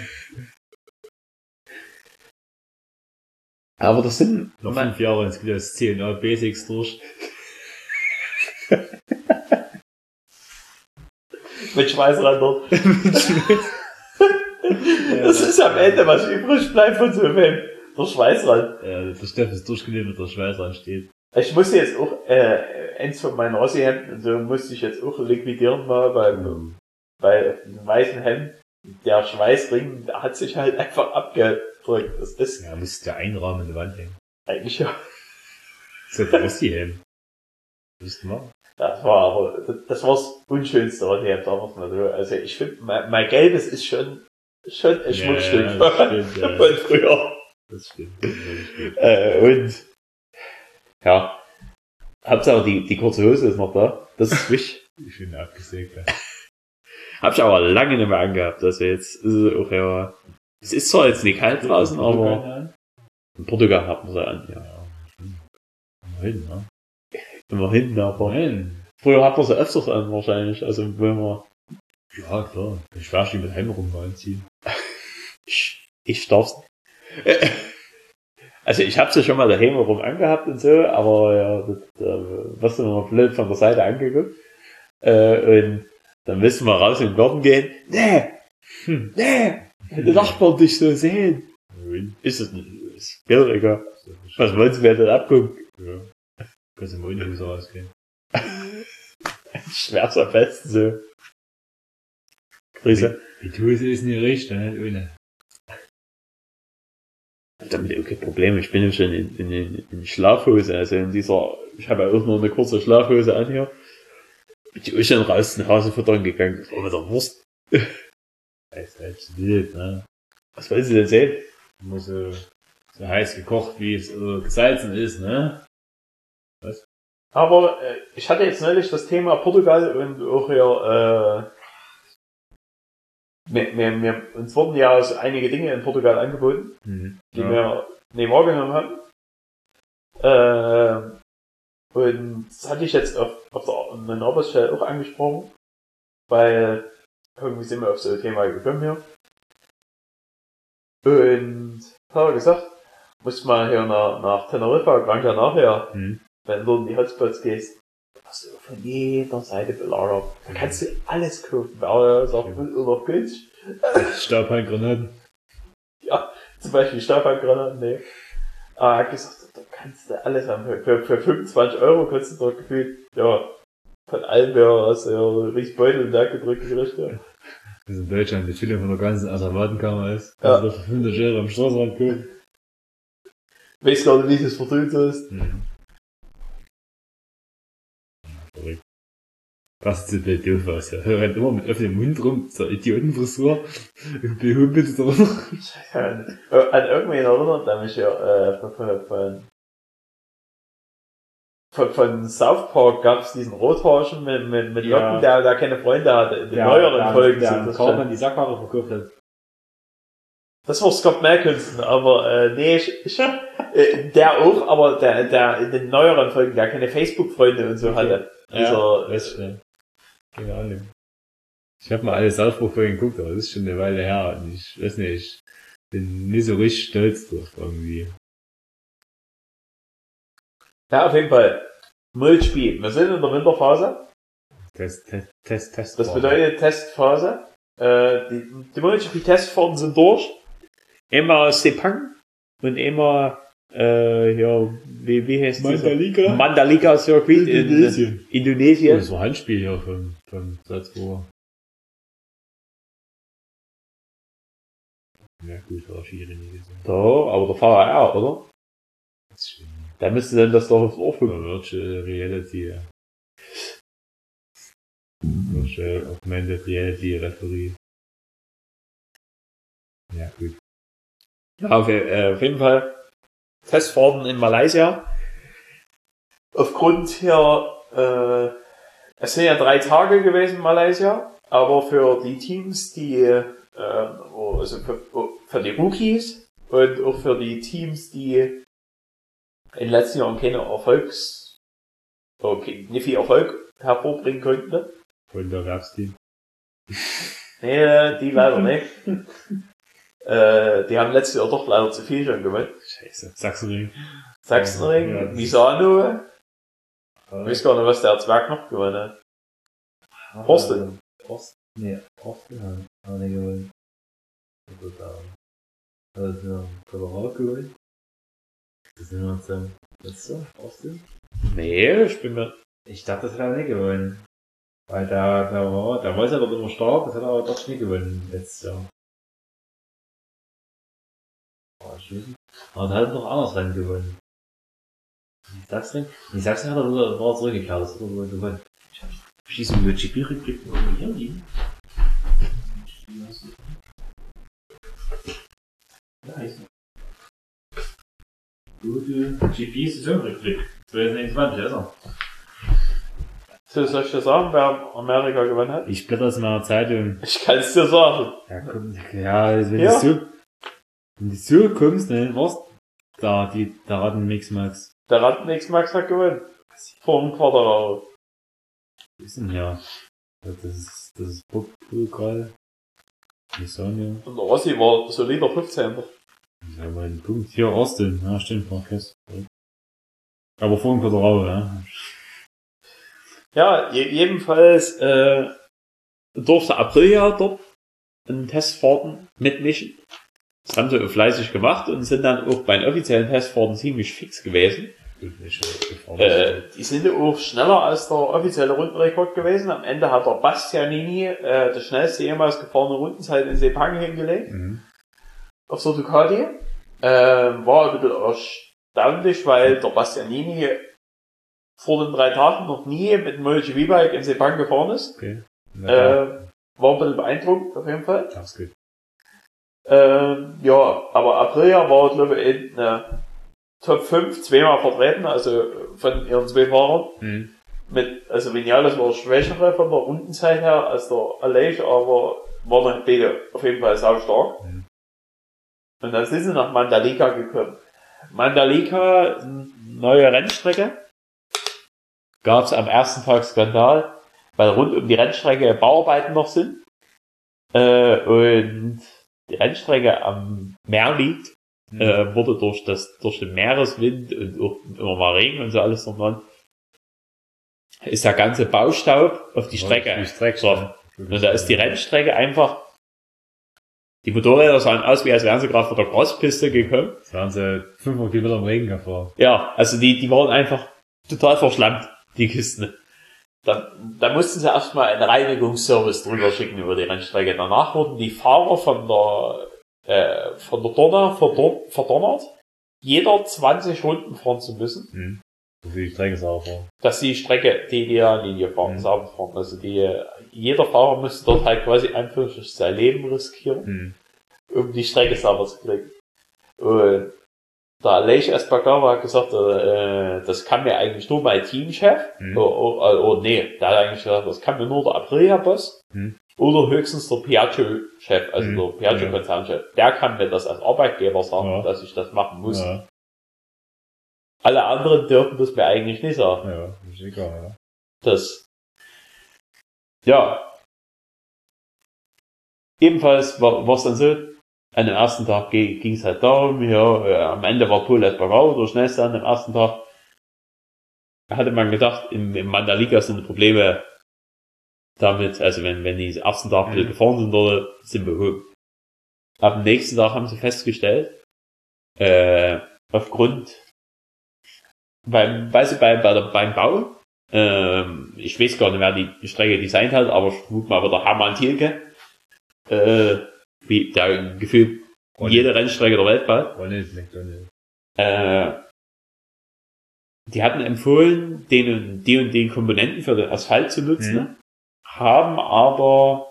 Aber das sind... Noch fünf Jahre, jetzt geht das C N A Basics durch. Mit Schweißrandern. Das ist am Ende, was übrig bleibt von so einem Hemd. Der Schweißrand. Ja, der Steff ist durchgelebt, mit der Schweißrand steht. Ich musste jetzt auch, äh, eins von meinen Rossi-Hemden, so musste ich jetzt auch liquidieren mal, weil, mhm. bei einem weißen Hemd, der Schweißring hat sich halt einfach abgedrückt. Das ist. Ja, musst du ja einrahmen in die Wand hängen. Eigentlich ja. Das ist ja Rossi-Hemd. Was du machen? Das war aber, das, das war das Unschönste, was ich jetzt damals mal so. Also ich finde, mein, mein Gelbes ist schon, schon ein Schmuckstück ja, ja, von, stimmt, ja. von früher. Das stimmt. Das stimmt. Äh, und, ja. Hauptsache die, die kurze Hose ist noch da. Das ist wichtig. Ich bin abgesägt, ja. Hab ich aber lange nicht mehr angehabt. Also jetzt ist es auch ja, es ist zwar jetzt nicht kalt draußen, in aber in Portugal hat man sie an, ja. ja. Immerhin, ne? Immerhin, aber Immerhin. Früher hat man sie öfters an wahrscheinlich, also wenn man... Ja, klar. Ich werde die mit Heim rum anziehen. ich, ich darf's nicht. Also ich habe sie schon mal daheim rum angehabt und so, aber ja, das, da wirst du immer blöd von der Seite angeguckt. Äh, und dann müssen wir raus in den Garten gehen. Nee! Hm, nee! Die Nachbarn dich so sehen. Nein. Ist es nicht. Ist mir egal. Was wollen sie mir denn abgucken? Ja. Kannst du mal ohne Hose rausgehen. Schwer's am besten so. Grüße. Die Hose ist nicht richtig, nicht ohne. Damit auch kein Problem. Ich bin ja schon in, in, in Schlafhose, also in dieser, ich habe ja auch nur eine kurze Schlafhose an hier. Bin ich auch schon raus den Hase futtern gegangen. Das war mit der Wurst. Das ist halt wild, ne? Was wollen Sie denn sehen? Muss so, so heiß gekocht, wie es also gesalzen ist, ne? Was? Aber äh, ich hatte jetzt neulich das Thema Portugal und auch hier, äh, mir, mir, mir, uns wurden ja so einige Dinge in Portugal angeboten, Mhm. die Ja. wir nicht wahrgenommen haben. Äh, und das hatte ich jetzt auf, auf der meiner Arbeitsstelle auch angesprochen, weil irgendwie sind wir auf so ein Thema gekommen hier. Und hat er gesagt, muss mal hier nach, nach Teneriffa, Gran Canaria, Mhm. wenn du in die Hotspots gehst, hast du von jeder Seite belagert. Da kannst du alles kaufen, aber ist auch gut oder günstig. Stabhandgranaten. Ja, zum Beispiel Stabhandgranaten, ne. Aber er hat gesagt, da kannst du alles haben. Für, für, für fünfundzwanzig Euro kannst du dort gefühlt, ja, von allem, ja, hast du ja richtig Beutel in der gedrückt gekriegt, ja. Das ist in Deutschland die Fülle von der ganzen Asservatenkammer ist. Ja. Also für fünfhundert Euro am Straßenrand kaufen. Weißt gar nicht, wie das verdient ist. Mhm. Verrückt. Das sieht halt doof aus, ja. Er rennt immer mit offenem Mund rum, so Idiotenfrisur. Und behumpelt da noch. Ja, äh, an irgendwen erinnert er mich ja, äh, von, von, von, von, von South Park gab's diesen Rothaarschen mit, mit, mit Locken, Ja. der, der keine Freunde hatte. In den neueren Folgen sind das schon. die Sackkarre verkauft hat. Das war Scott Malkinson, aber, äh, nee, ich, ich, äh, der auch, aber der, der in den neueren Folgen, der keine Facebook-Freunde und so Okay. hatte. Ja, Dieser, weiß ich nicht. Keine Ahnung. Ich habe mal alle South Park Folgen geguckt, aber das ist schon eine Weile her. Und ich weiß nicht, ich bin nicht so richtig stolz drauf irgendwie. ja, auf jeden Fall. Multispiel. Wir sind in der Winterphase. Test, Test, Test, Test. Das bedeutet Testphase. Äh, die, die Multispiel-Testfahrten sind durch. Immer Sepang und immer, äh, ja, wie, wie heißt das? Mandalika? Mandalika Circuit in Indonesien. Oh, Indonesien. das war ein Handspiel hier von, von Salzburg. Ja gut, war Schiere nie gesehen. Ja, aber der V R R, oder? Das ist schön. Da müsste dann das doch aufs Ohr funken. Virtual Reality. Ja. Virtual Augmented Reality Referee. Ja gut. Ja, auf, äh, auf jeden Fall Testfahrten in Malaysia. Aufgrund hier, äh, es sind ja drei Tage gewesen in Malaysia, aber für die Teams, die, äh, also für, für die Rookies und auch für die Teams, die in den letzten Jahren keine Erfolgs, okay, nicht viel Erfolg hervorbringen konnten. Und der Werbsteam. Nee, die leider nicht. Äh, die haben letztes Jahr doch leider zu viel schon gewonnen. Scheiße. Sachsenring. Sachsenring, Ja, das- Misano, ich weiß gar nicht, was der Zwerg noch gewonnen hat. Horsten. Horst? Nee, Horsten haben wir nicht gewonnen. Also da. Also, Colorado gewonnen. Das sind wir uns dann. Letzter? Horsten? Nee, ich bin mir, Ich dachte, das hat er nicht gewonnen. Weil da, da war, da war es ja doch immer stark, das hat er aber doch nicht gewonnen letztes Jahr. Oh, schön. Aber da hat er doch anders Rennen gewonnen. Die Sachsenring? Die Sachsenring hat er wieder, war zurückgekehrt, das hat er wieder gewonnen. Ich schieße einen G P-Rückblick irgendwie hier liegen. Nice. Gute G P-Saisonrückblick. zwanzig einundzwanzig, also. so soll ich dir sagen, wer Amerika gewonnen hat? Ich blätter es in meiner Zeitung. Ich kann es dir sagen. Ja, komm, ja, wenn Ja. du so, wenn du so kommst, ne, was? Da, die, da raten Mix Max. Der Rattenix Max hat gewonnen. Vor dem Quadrat. Was ist denn hier? Das ist, das ist Pokal. Die Sonne. Und der Rossi war solider fünfzehnter. Ja, mal einen Punkt. Hier, Austin. Ja, stimmt, Marquez. Aber vor dem Quadrao, ja. Ja, je, jedenfalls, äh, durfte Aprilia dort in Testfahrten mitmischen. Das haben sie fleißig gemacht und sind dann auch bei den offiziellen Testfahrten ziemlich fix gewesen. Äh, die sind auch schneller als der offizielle Rundenrekord gewesen. Am Ende hat der Bastianini äh, das schnellste jemals gefahrene Rundenzeit in Sepang hingelegt. Mhm. Auf der Ducati. Äh, war ein bisschen erstaunlich, weil der Bastianini vor den drei Tagen noch nie mit dem MotoGP Bike in Sepang gefahren ist. Okay. Äh, war ein bisschen beeindruckend, auf jeden Fall. Das ist gut. Äh, ja, aber Aprilia war, glaube ich, in äh, Top fünf zweimal vertreten, also von ihren zwei Fahrern. Mhm. Mit, also Vinales war schwächere von der Rundenzeit her als der Aleix, aber war dann beide auf jeden Fall sau stark. Mhm. Und dann sind sie nach Mandalika gekommen. Mandalika, neue Rennstrecke. Gab es am ersten Tag Skandal, weil rund um die Rennstrecke Bauarbeiten noch sind. Äh, und die Rennstrecke am Meer liegt. Mhm. Äh, wurde durch das, durch den Meereswind und auch immer mal Regen und so alles dran, ist der ganze Baustaub auf die Strecke getroffen. Und da ist die Rennstrecke einfach, die Motorräder sahen aus, wie als wären sie gerade von der Crosspiste gekommen. Da waren sie fünfhundert Kilometer im Regen gefahren. Ja, also die, die waren einfach total verschlammt, die Kisten. Da, da mussten sie erstmal einen Reinigungsservice drüber schicken über die Rennstrecke. Danach wurden die Fahrer von der Äh, von der Donner verdonnert, jeder zwanzig Runden fahren zu müssen. Mhm. Dass sie die Strecke sauber fahren. Dass sie die Strecke, die die Linie fahren, mhm. sauber fahren. Also die, jeder Fahrer müsste dort halt quasi einfach sein Leben riskieren, mhm. um die Strecke sauber zu kriegen. Und der Aleix Espargaro hat gesagt, äh, das kann mir eigentlich nur mein Teamchef, mhm. oh, oh, oh nee, der hat eigentlich gesagt, das kann mir nur der Aprilia-Boss, mhm. oder höchstens der Piaggio-Chef, also mhm. der Piaggio-Konzernchef. Der kann mir das als Arbeitgeber sagen, ja. dass ich das machen muss. Ja. Alle anderen dürfen das mir eigentlich nicht sagen. Ja, ist egal, ja. Das, ja. Ebenfalls war es dann so, an dem ersten Tag ging es halt darum, ja, äh, am Ende war Pol Espargaro der schnellste an dem ersten Tag. Da hatte man gedacht, im, im Mandalika sind Probleme damit, also wenn, wenn die ersten Tag mhm. gefahren sind, oder sind behoben. Ab dem nächsten Tag haben sie festgestellt, äh, aufgrund, beim, weißt du, bei, bei der, beim Bau, ähm, ich weiß gar nicht, wer die Strecke designt hat, aber ich vermute mal wieder Hermann Thielke, äh, wie, der gefühlt jede Rennstrecke der Welt baut. Äh, die hatten empfohlen, den, die und den Komponenten für den Asphalt zu nutzen, mhm. haben aber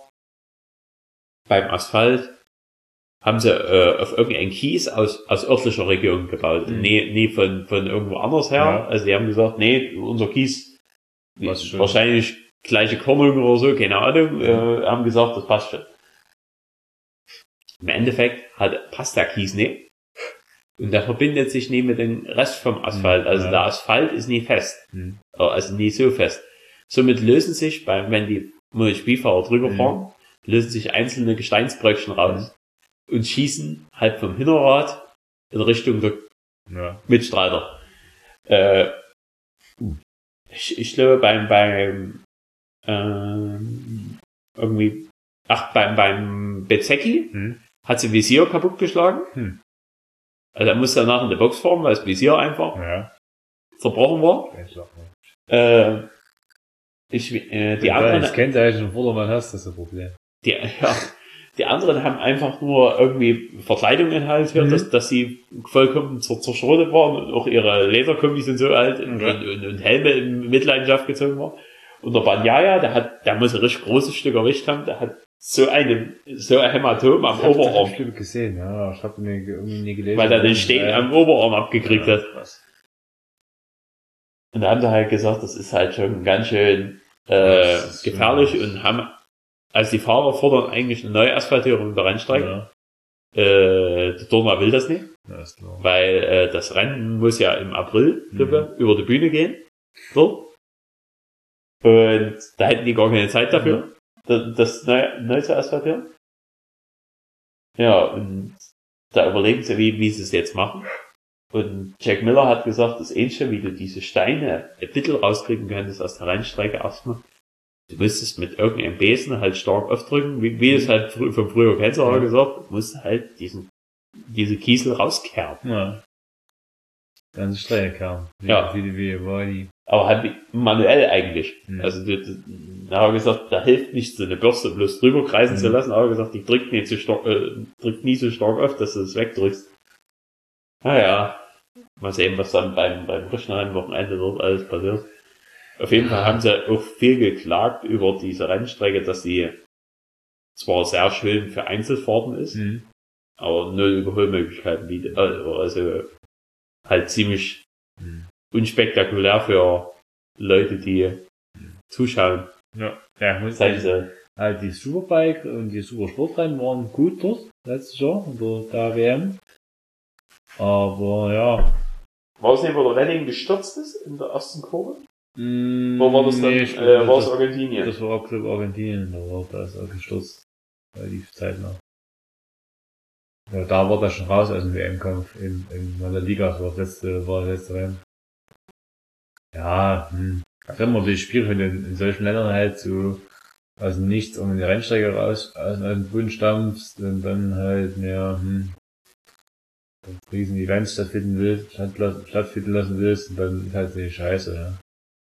beim Asphalt haben sie äh, auf irgendeinen Kies aus, aus örtlicher Region gebaut. Mhm. Nee, nee von, von irgendwo anders her. Ja. Also die haben gesagt, nee, unser Kies wahrscheinlich gleiche Kornung oder so, keine Ahnung, äh, haben gesagt, das passt schon. Im Endeffekt hat, passt der Kies nicht. Und der verbindet sich nie mit dem Rest vom Asphalt. Also ja. der Asphalt ist nie fest. Mhm. Also nie so fest. Somit lösen sich, beim, wenn die MotoGP-Fahrer drüber fahren, mhm. lösen sich einzelne Gesteinsbröckchen raus mhm. und schießen halt vom Hinterrad in Richtung der ja. Mitstreiter. Äh, ich, ich glaube beim, beim, ähm, irgendwie, ach, beim, beim Bezzecchi mhm. hat sie Visier kaputtgeschlagen. Mhm. Also er musste danach in der Box fahren, weil das Visier einfach ja. zerbrochen war. Äh, ich, äh, die ja, anderen. Das kennt eigentlich schon Vordermann hast, das ist ein Problem. Die, ja, die anderen haben einfach nur irgendwie Verkleidungen halt, mhm. dass, dass sie vollkommen zer zerschrotet waren und auch ihre Lederkombis sind so alt und, okay. und, und, und Helme in Mitleidenschaft gezogen waren. Und der Banyaya, der hat, der muss ein richtig großes Stück erwischt haben, der hat so eine, so ein Hämatom am ich Oberarm. Ich hab gesehen, ja, ich hab mir irgendwie nie gelesen. Weil er den Stehen ja. am Oberarm abgekriegt ja, hat. Krass. Und da haben sie halt gesagt, das ist halt schon ganz schön, äh, gefährlich so und haben, also die Fahrer fordern eigentlich eine neue Asphaltierung der Rennstrecke. Ja. Äh, der Dorna will das nicht. Ja, ist klar. Weil, äh, das Rennen muss ja im April, mhm. glaube, über die Bühne gehen. So. Und da hätten die gar keine Zeit dafür, mhm. das neu, neu zu asphaltieren. Ja, und da überlegen sie, wie, wie sie es jetzt machen. Und Jack Miller hat gesagt, das Ähnliche, wie du diese Steine ein bisschen rauskriegen könntest aus der Rennstrecke erstmal. Du müsstest mit irgendeinem Besen halt stark aufdrücken, wie, wie es halt fr von früher kennst, ja. gesagt, du musst halt diesen, diese Kiesel rauskerben. Ja. ganze Strecke kam. Wie, Ja. Wie, wie, war die. Aber halt manuell eigentlich. Mhm. Also, da, da habe ich gesagt, da hilft nicht, so eine Bürste bloß drüber kreisen Mhm. zu lassen, aber gesagt, die drückt nicht so stark, äh, drückt nie so stark auf, dass du es wegdrückst. Naja. Mal sehen, was dann beim, beim Rischenheim-Wochenende dort alles passiert. Auf jeden Fall haben sie auch viel geklagt über diese Rennstrecke, dass sie zwar sehr schön für Einzelfahrten ist, Mhm. aber null Überholmöglichkeiten bietet. Also halt ziemlich Mhm. unspektakulär für Leute, die zuschauen. Ja. Ja, muss Zeigen sagen, sie. halt die Superbike und die Supersportrennen waren gut dort, letztes Jahr, unter der W M. Aber ja. War es nicht, wo der Redding gestürzt ist in der ersten Kurve? Mm, Wo war das dann? nee, ich äh, glaub, war es das, Argentinien? das war Club Argentinien, da war da ist er gestürzt. Relativ zeitnah. Ja, da war er schon raus aus dem W M-Kampf in, in La Liga, das war das letzte, war das letzte Rennen. Ja, hm. Das ist immer natürlich schwierig, wenn du in, in solchen Ländern halt so aus dem Nichts um die Rennstrecke raus, aus dem Boden stampfst und dann halt, ja, hm, riesen Events stattfinden willst, statt, stattfinden lassen willst, und dann ist halt die Scheiße, ja.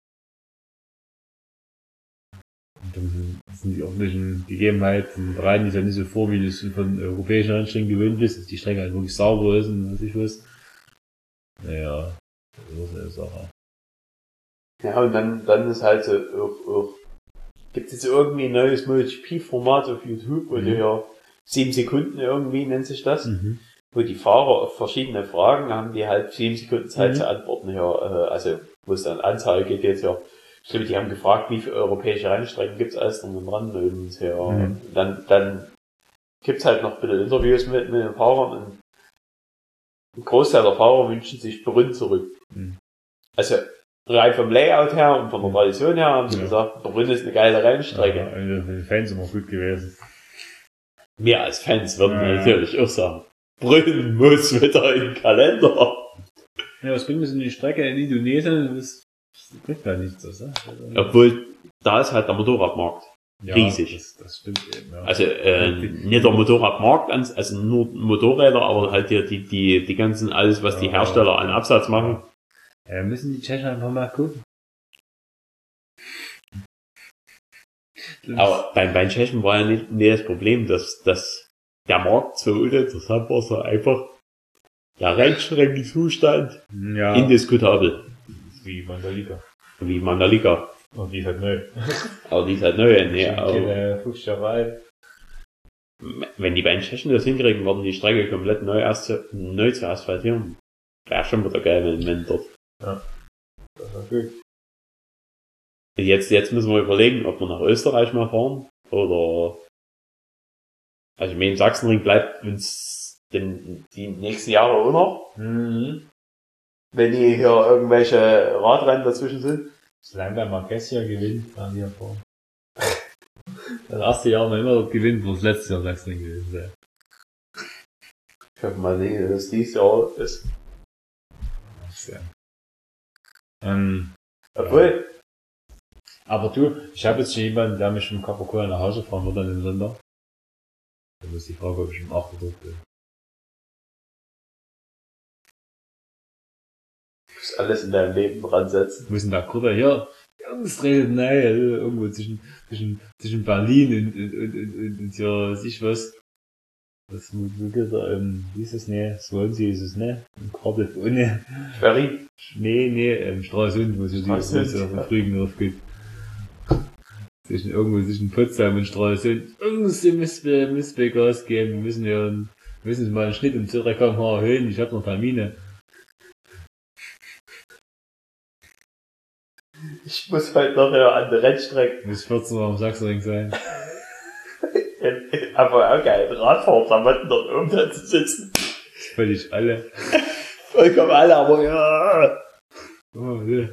Und dann sind die ordentlichen Gegebenheiten, bereiten die ja nicht so vor, wie du es von europäischen Rennstrecken gewöhnt bist, dass die Strecke halt wirklich sauber ist und was ich weiß. Naja, das ist eine Sache. Ja, und dann, dann ist halt so, auch, auch, gibt es jetzt irgendwie ein neues MotoGP-Format auf YouTube, wo Mhm. du ja sieben Sekunden irgendwie nennt sich das, Mhm. wo die Fahrer auf verschiedene Fragen haben, die halt sieben Sekunden Zeit Mhm. zu antworten, ja, äh, also, wo es dann Anzahl geht jetzt ja. Ich glaube, die haben gefragt, wie viele europäische Rennstrecken gibt's alles drum und dran, und ja, Mhm. dann, dann gibt's halt noch bitte Interviews mit, mit den Fahrern, und ein Großteil der Fahrer wünschen sich Brünn zurück. Mhm. Also, rein vom Layout her und von der Tradition her haben sie Ja. gesagt, Brünn ist eine geile Rennstrecke. Ja, für die Fans immer gut gewesen. Wir als Fans würden Ja. natürlich auch sagen, Brünn muss wieder in den Kalender. Ja, was bringt das in die Strecke in Indonesien? Das, das bringt ja nichts, das, ne? Obwohl, da ist halt der Motorradmarkt Ja, riesig. Das, das stimmt eben, ja. Also äh, nicht der Motorradmarkt, ans- also nur Motorräder, aber halt die, die, die, die ganzen, alles, was die Ja. Hersteller an Absatz machen. Ja, müssen die Tschechen einfach mal gucken. Aber beim, beim Tschechen war ja nicht, nicht das Problem, dass, dass der Markt so uninteressant war, sondern einfach der Rennstreckenzustand Ja, indiskutabel, wie Mandalika. wie man da Liga. Und die ist halt neu. Aber die ist halt neu. Nee, Schon aber keine fünfzig Jahre alt. wenn die beiden Tschechen das hinkriegen, werden die Strecke komplett neu, erst, neu zu asphaltieren. Wäre schon wieder geil, wenn, wenn dort. Das war gut. Jetzt, jetzt müssen wir überlegen, ob wir nach Österreich mal fahren oder, also ich meine, Sachsenring bleibt uns den, Die nächsten Jahre auch noch, Mhm. wenn die hier irgendwelche Radrennen dazwischen sind. Solange der Marquez ja gewinnt, fahren die ja vor. Das erste Jahr noch immer dort gewinnt, wo das letzte Jahr Sachsen gewesen wäre. Ich hoffe mal nicht, dass es dieses Jahr ist. Ja. Ähm, Obwohl, aber du, ich habe jetzt schon jemanden, der mich vom Capocola nach Hause fahren wird an dem Sonntag. Da ist die Frage, ob ich im achten dort bin. du musst alles in deinem Leben dran setzen. Wir müssen da Kurve hier, Jungs, redet nein, irgendwo zwischen, zwischen, zwischen Berlin und, und, und, und, und, und hier, sich was. Was, wo, wo geht er, ähm, wie ist es, ne? Swansea ist es, ne? Und Cardiff ohne. Schwerin. Nee, nee, ähm, Stralsund, wo es ja die, wo es Stralsund, ja auf ja. den Flügen drauf geht. Zwischen, irgendwo zwischen Potsdam und Stralsund. Jungs, ihr müsst, ihr müsst mir Gas geben, wir müssen ja, wir müssen mal einen Schnitt um zwei Komma fünf erhöhen, ich hab noch Termine. Ich muss halt nachher an der Rennstrecke, Muss vierzehn Uhr am Sachsenring sein. aber auch geil, Radfahrklamotten dort oben da zu sitzen. Völlig alle. Vollkommen alle, aber ja. Oh, ja.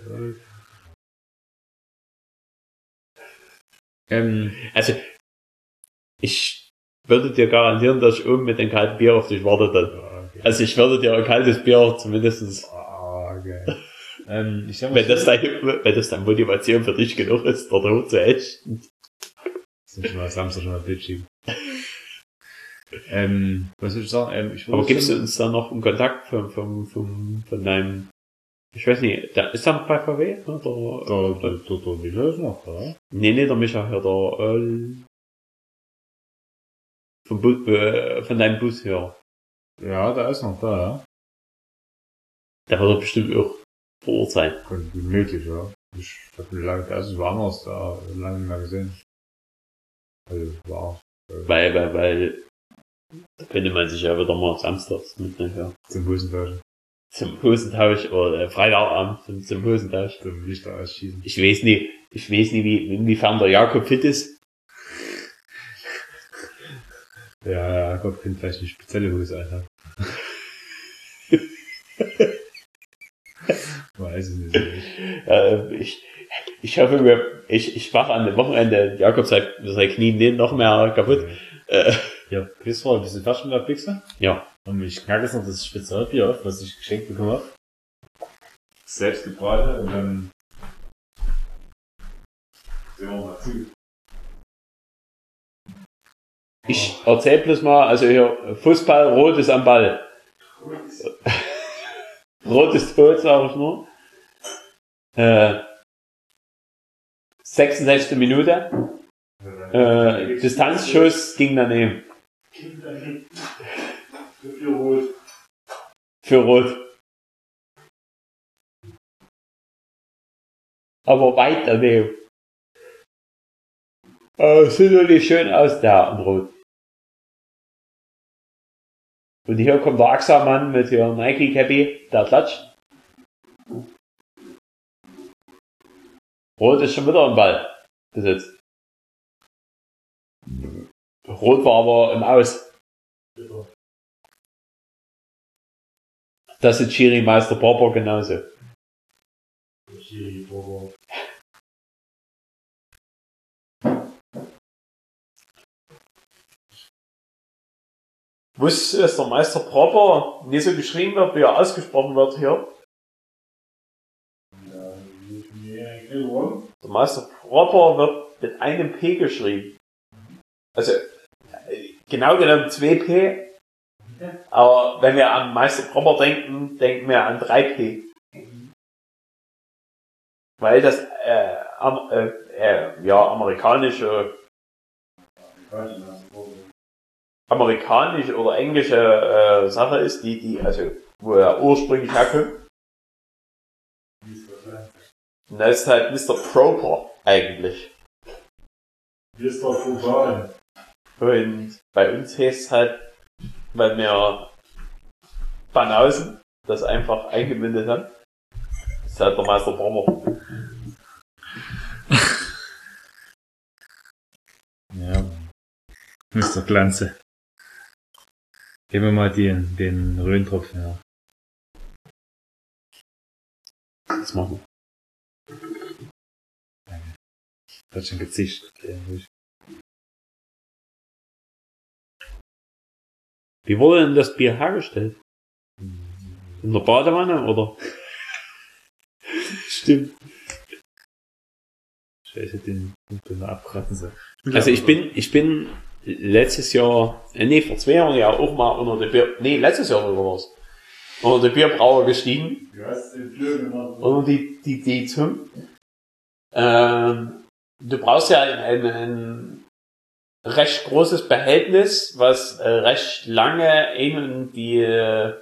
Ähm, also, ich würde dir garantieren, dass ich oben mit dem kalten Bier auf dich warte dann. okay. Also ich würde dir ein kaltes Bier zumindestens, Ah, geil. ähm, ich sag mal, wenn das dein, wenn das dann Motivation für dich genug ist, dort hoch zu ächten. sind schon mal Samstag schon mal bitchig. ähm, was soll ich sagen? Ähm, ich würde Aber gibst du schon- uns dann noch einen Kontakt von, von, von, von deinem Ich weiß nicht, der ist er noch bei V W? Oder? Der, der, der, der Michael ist noch da. Nee, nee, der Micha, der, äh, vom Bu äh, von deinem Bushörer. Ja, der ist noch da, ja. Der wird doch bestimmt auch vor Ort sein. Könnte möglich, ja. Ich hab lange, der ist woanders da, lange nicht mehr gesehen. Also, war. Äh, Weil, weil, weil, da könnte man sich ja wieder mal samstags mitnehmen, ja. Zum Hosentausch. Zum Hosentausch oder äh, Freitagabend zum, zum Hosentausch. Zum Lichter ausschießen. Ich weiß nicht, ich weiß nicht, wie, inwiefern der Jakob fit ist. Ja, Jakob könnte vielleicht eine spezielle Hose einhaben. Weiß ich nicht. Äh, ich, ich hoffe, wir, ich, ich mache an dem Wochenende, Jakob sein, sein Knie nicht noch mehr kaputt. Ja. Äh, Ja, bis vor, bist du fertig mit der Pixel? ja. Und ich knacke jetzt noch das Spezialbier auf, was ich geschenkt bekommen habe. Selbst gebraten und dann sehen wir mal zu. Ich erzähl bloß mal, also hier, Fußball, Rot ist am Ball. Rot ist tot, sag ich nur. Äh, sechsundsechzigste Minute. Äh, Distanzschuss ging daneben. Für Rot. Für Rot. Aber weit daneben. Äh, sieht natürlich schön aus da am Rot. Und hier kommt der Axa-Mann mit hier Nike-Cappy, der klatscht. Rot ist schon wieder im Ball besetzt. Rot war aber im Aus. Das ist Schiri Meister Barber genauso. Schiri Barber. Wusstest du, dass der Meister Proper nicht so geschrieben wird, wie er ausgesprochen wird hier? Ja, nicht mehr. Der Meister Proper wird mit einem P geschrieben. Also, genau genommen zwei P. Aber wenn wir an Meister Proper denken, denken wir an drei P. Weil das, äh, am, äh, äh, ja, amerikanische, amerikanische oder englische äh, Sache ist, die, die, also, wo er ursprünglich herkommt. Und das ist halt Mister Proper, eigentlich. Mister Proper. Und bei uns heißt es halt, weil wir Banausen das einfach eingebindet haben, ist halt der Meister Proper. Ja. Mister Glanze. Geben wir mal den, den Röntropfen her. Das machen wir. Das hat schon gezischt. Wie wurde denn das Bier hergestellt? In der Badewanne, oder? Stimmt. Scheiße, den den abkratzen soll. Also ich bin, ich bin letztes Jahr, äh, nee, vor zwei Jahren ja auch mal unter der Bier, nee, letztes Jahr sogar war's, unter der Bierbrauer gestiegen. Du hast den Flöhe gemacht. Unter die, die, die zum. Ähm, du brauchst ja ein, ein, ein recht großes Behältnis, was äh, recht lange eben die äh,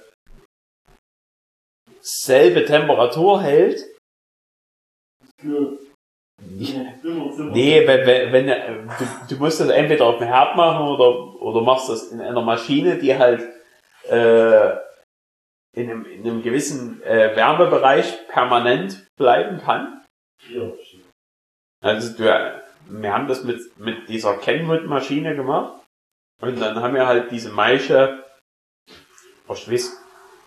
selbe Temperatur hält. Für Nee, wenn, wenn, wenn du, du musst das entweder auf dem Herd machen oder, oder machst das in einer Maschine, die halt äh, in, einem, in einem gewissen äh, Wärmebereich permanent bleiben kann. Also du, wir haben das mit, mit dieser Kenwood-Maschine gemacht und dann haben wir halt diese Maische, oh, ich weiß,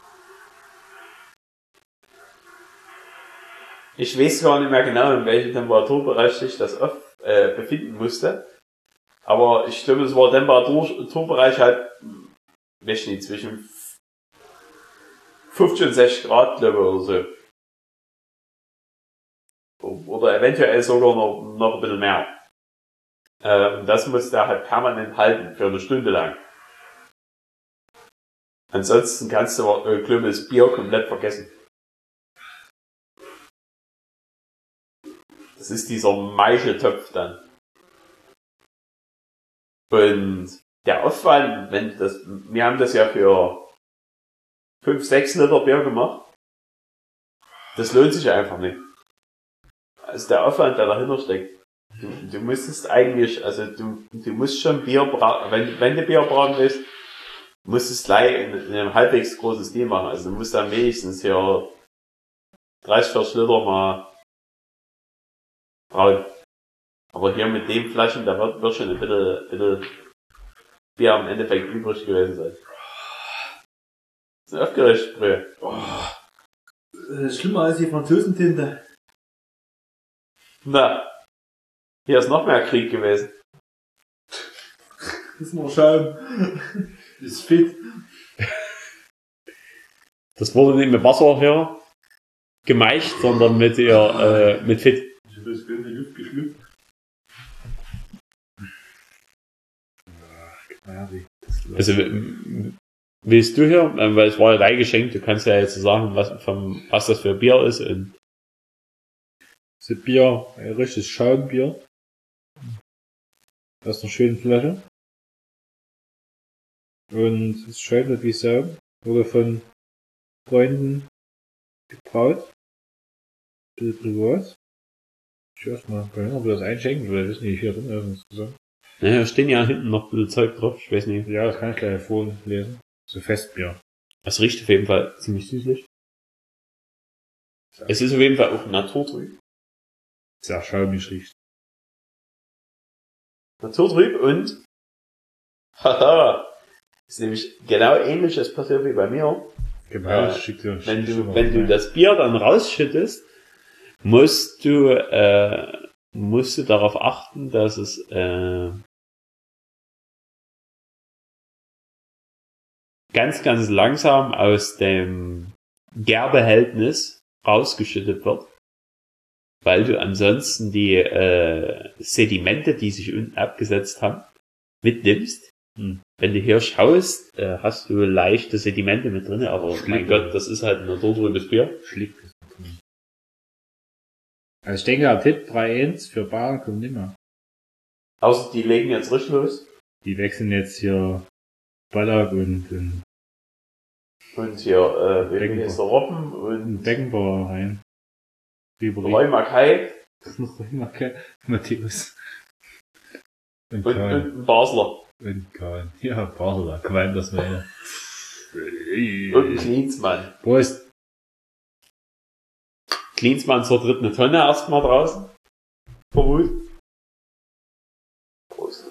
Ich weiß gar nicht mehr genau, in welchem Temperaturbereich sich das auf, äh, befinden musste. Aber ich glaube, es war Temperaturbereich halt, weiß ich nicht, zwischen fünfzig und sechzig Grad, glaube ich, oder so. Oder eventuell sogar noch, noch ein bisschen mehr. Äh, und das musste er halt permanent halten, für eine Stunde lang. Ansonsten kannst du, äh, glaube ich, das Bier komplett vergessen. Das ist dieser Maischetopf dann. Und der Aufwand, wenn das, wir haben das ja für fünf, sechs Liter Bier gemacht. Das lohnt sich einfach nicht. Also der Aufwand, der dahinter steckt. Du, du müsstest eigentlich, also du, du musst schon Bier brauen, wenn, wenn du Bier brauen willst, musst du es gleich in, in einem halbwegs großes Stil machen. Also du musst dann wenigstens hier dreißig, vierzig Liter mal brauen. Aber hier mit den Flaschen, da wird, wird schon ein bisschen, bisschen Bier am Endeffekt übrig gewesen sein. Das ist aufgeregt, Sprühe. Oh, das ist schlimmer als die Franzosentinte. Na, hier ist noch mehr Krieg gewesen. Das ist nur Schaum. Das ist fit. Das wurde nicht mit Wasser hier gemeischt, sondern mit ihr, äh, mit Fit. Ich habe das in die Luft geschlüpft. Also, willst du hier, weil es war ja dein Geschenk, du kannst ja jetzt sagen, was, vom, was das für Bier ist und. Das ist Bier, ein richtiges Schaumbier. Aus einer schönen Flasche. Und es schäumt wie Sau. Wurde von Freunden gebraut. Ein bisschen privat. Ich weiß mal, kann ich noch das einschenken, weil das nicht hier drin ist insgesamt. Ja, da stehen ja hinten noch ein bisschen Zeug drauf, ich weiß nicht. Ja, das kann ich gleich vorlesen. So Festbier. Es riecht auf jeden Fall ziemlich süßlich. Es ist auf jeden Fall auch naturtrüb. Sehr schaumig riecht. Naturtrüb und haha, ist nämlich genau ähnliches passiert wie bei mir. Genau, äh, das schickt dir, wenn schickt du, dir wenn du das Bier dann rausschüttest, musst du, äh, musst du darauf achten, dass es, äh, ganz, ganz langsam aus dem Gärbehältnis rausgeschüttet wird, weil du ansonsten die äh, Sedimente, die sich unten abgesetzt haben, mitnimmst. Hm. Wenn du hier schaust, äh, hast du leichte Sedimente mit drin, aber Schlick, mein Gott, das ist halt ein naturtrübes Bier. Schlick ist drin. Also ich denke, der Tipp drei eins für Bayern kommt nimmer. Außer die legen jetzt richtig los. Die wechseln jetzt hier Ballack und, und und hier, äh, wie heißt der Robben und Beckenbauer rein. Roy Mackay. Roy Mackay, Matthäus. Und, und, und Basler. Und Kahn. Ja, Basler, gemeint das meine. Und Klinsmann. Prost. Klinsmann zur dritten Tonne erstmal draußen. Vermut. Prost.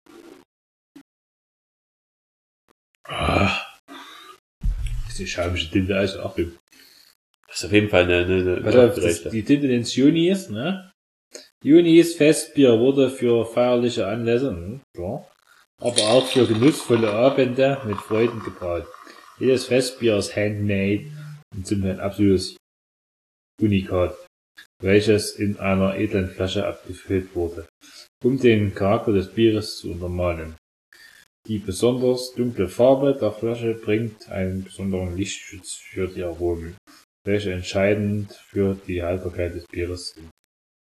Ah. Das ist die schaumische Tinte also auch. Das ist auf jeden Fall eine, eine, eine was auf, das, die Tinte ins Junis, ne? Junis Festbier wurde für feierliche Anlässe, hm, klar, aber auch für genussvolle Abende mit Freuden gebraut. Jedes Festbier ist handmade und somit ein absolutes Unikat, welches in einer edlen Flasche abgefüllt wurde, um den Charakter des Bieres zu untermalen. Die besonders dunkle Farbe der Flasche bringt einen besonderen Lichtschutz für die Aromen, welche entscheidend für die Haltbarkeit des Bieres sind.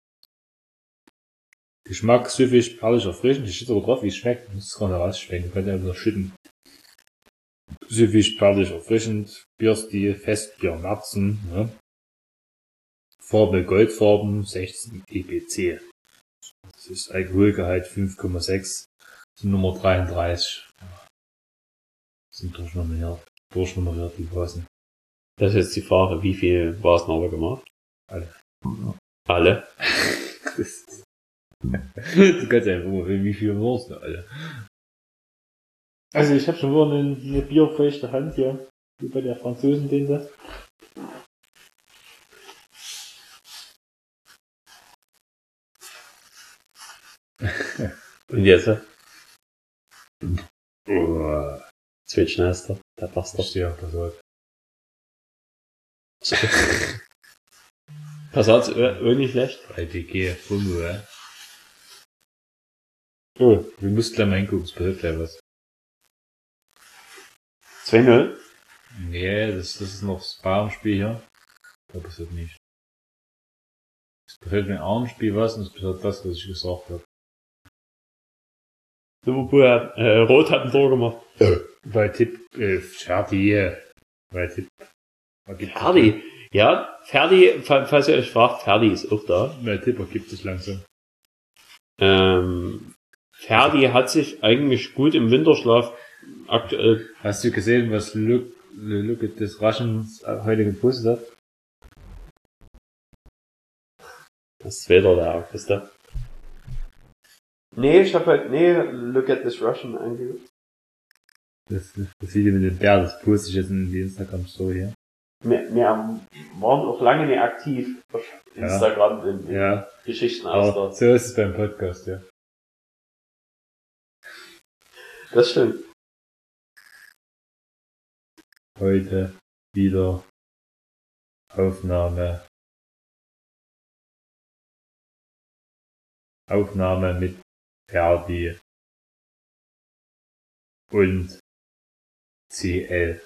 Geschmack süffig, perlig, erfrischend. Ich steht sogar drauf, wie es schmeckt. Ich muss es gerade rausschmecken. Könnt ihr einfach schütten. Süffig, perlig, erfrischend. Bierstil, Festbier, Märzen. Ne? Farbe Goldfarben, sechzehn E B C. Das ist Alkoholgehalt fünf Komma sechs. Nummer dreiunddreißig. Das sind durchnummeriert. Durchnummeriert, die Vasen. Das ist jetzt die Frage, wie viel Vasen haben wir gemacht? Alle. Alle? Du kannst einfach mal, wie viel Vasen alle. Also ich habe schon wieder eine, eine bierfeuchte Hand hier. Wie bei der Franzosentinte. Und jetzt? Oh. Zwitschnester, der Bastard. Ich stehe auf das Wort. Passat, äh, nicht schlecht. drei P G, Fumbo, ja. Oh, wir müssen gleich mal hingucken, es passiert gleich was. zwei null? Nee, das, das ist noch das Bayern-Spiel hier. Da passiert nicht. Da fällt mir Armspiel was und das ist das, was ich gesagt habe. Liverpool hat, äh, Rot hat ein Tor gemacht. Bei Tipp, äh, Ferdi. Bei Tipp. Ferdi. Ja, Ferdi, falls ihr euch fragt, Ferdi ist auch da. Bei Tipper gibt es langsam. Ähm, Ferdi hat sich eigentlich gut im Winterschlaf aktuell. Hast du gesehen, was Look, Look at this Russians heute gepostet hat? Das ist wieder der Augusta. Nee, ich hab halt, nee, Look at this Russian angeguckt. Das, das Video mit dem Bär, das poste ich jetzt in die Instagram-Story hier. Wir, wir waren auch lange nicht aktiv auf Instagram in, in Ja. Geschichten Aber aus so ist es beim Podcast, ja. Das stimmt. Heute wieder Aufnahme. Aufnahme mit Ferdi und C L.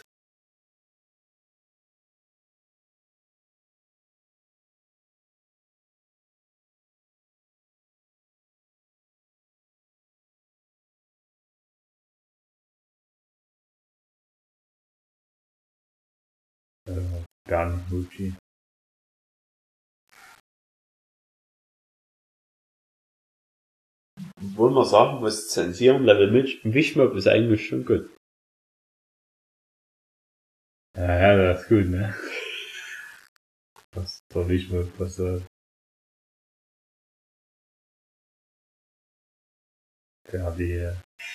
Äh, Bernd Mucci. Wo man sagen muss, zensieren Level mit Wischmob ist eigentlich schon gut. Ja, ja, das ist gut, ne? Was soll ich mal, was soll. Ferdi.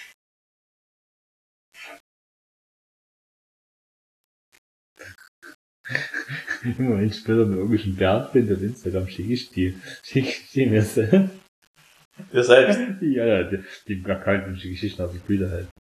Immer wenn ich später einen irgendwelchen Bernd finde auf Instagram, schicke ich die, schicke ich die mir selbst. Ihr selbst? Ja, ja, die, die Account und die Geschichten auf die Bilder halt.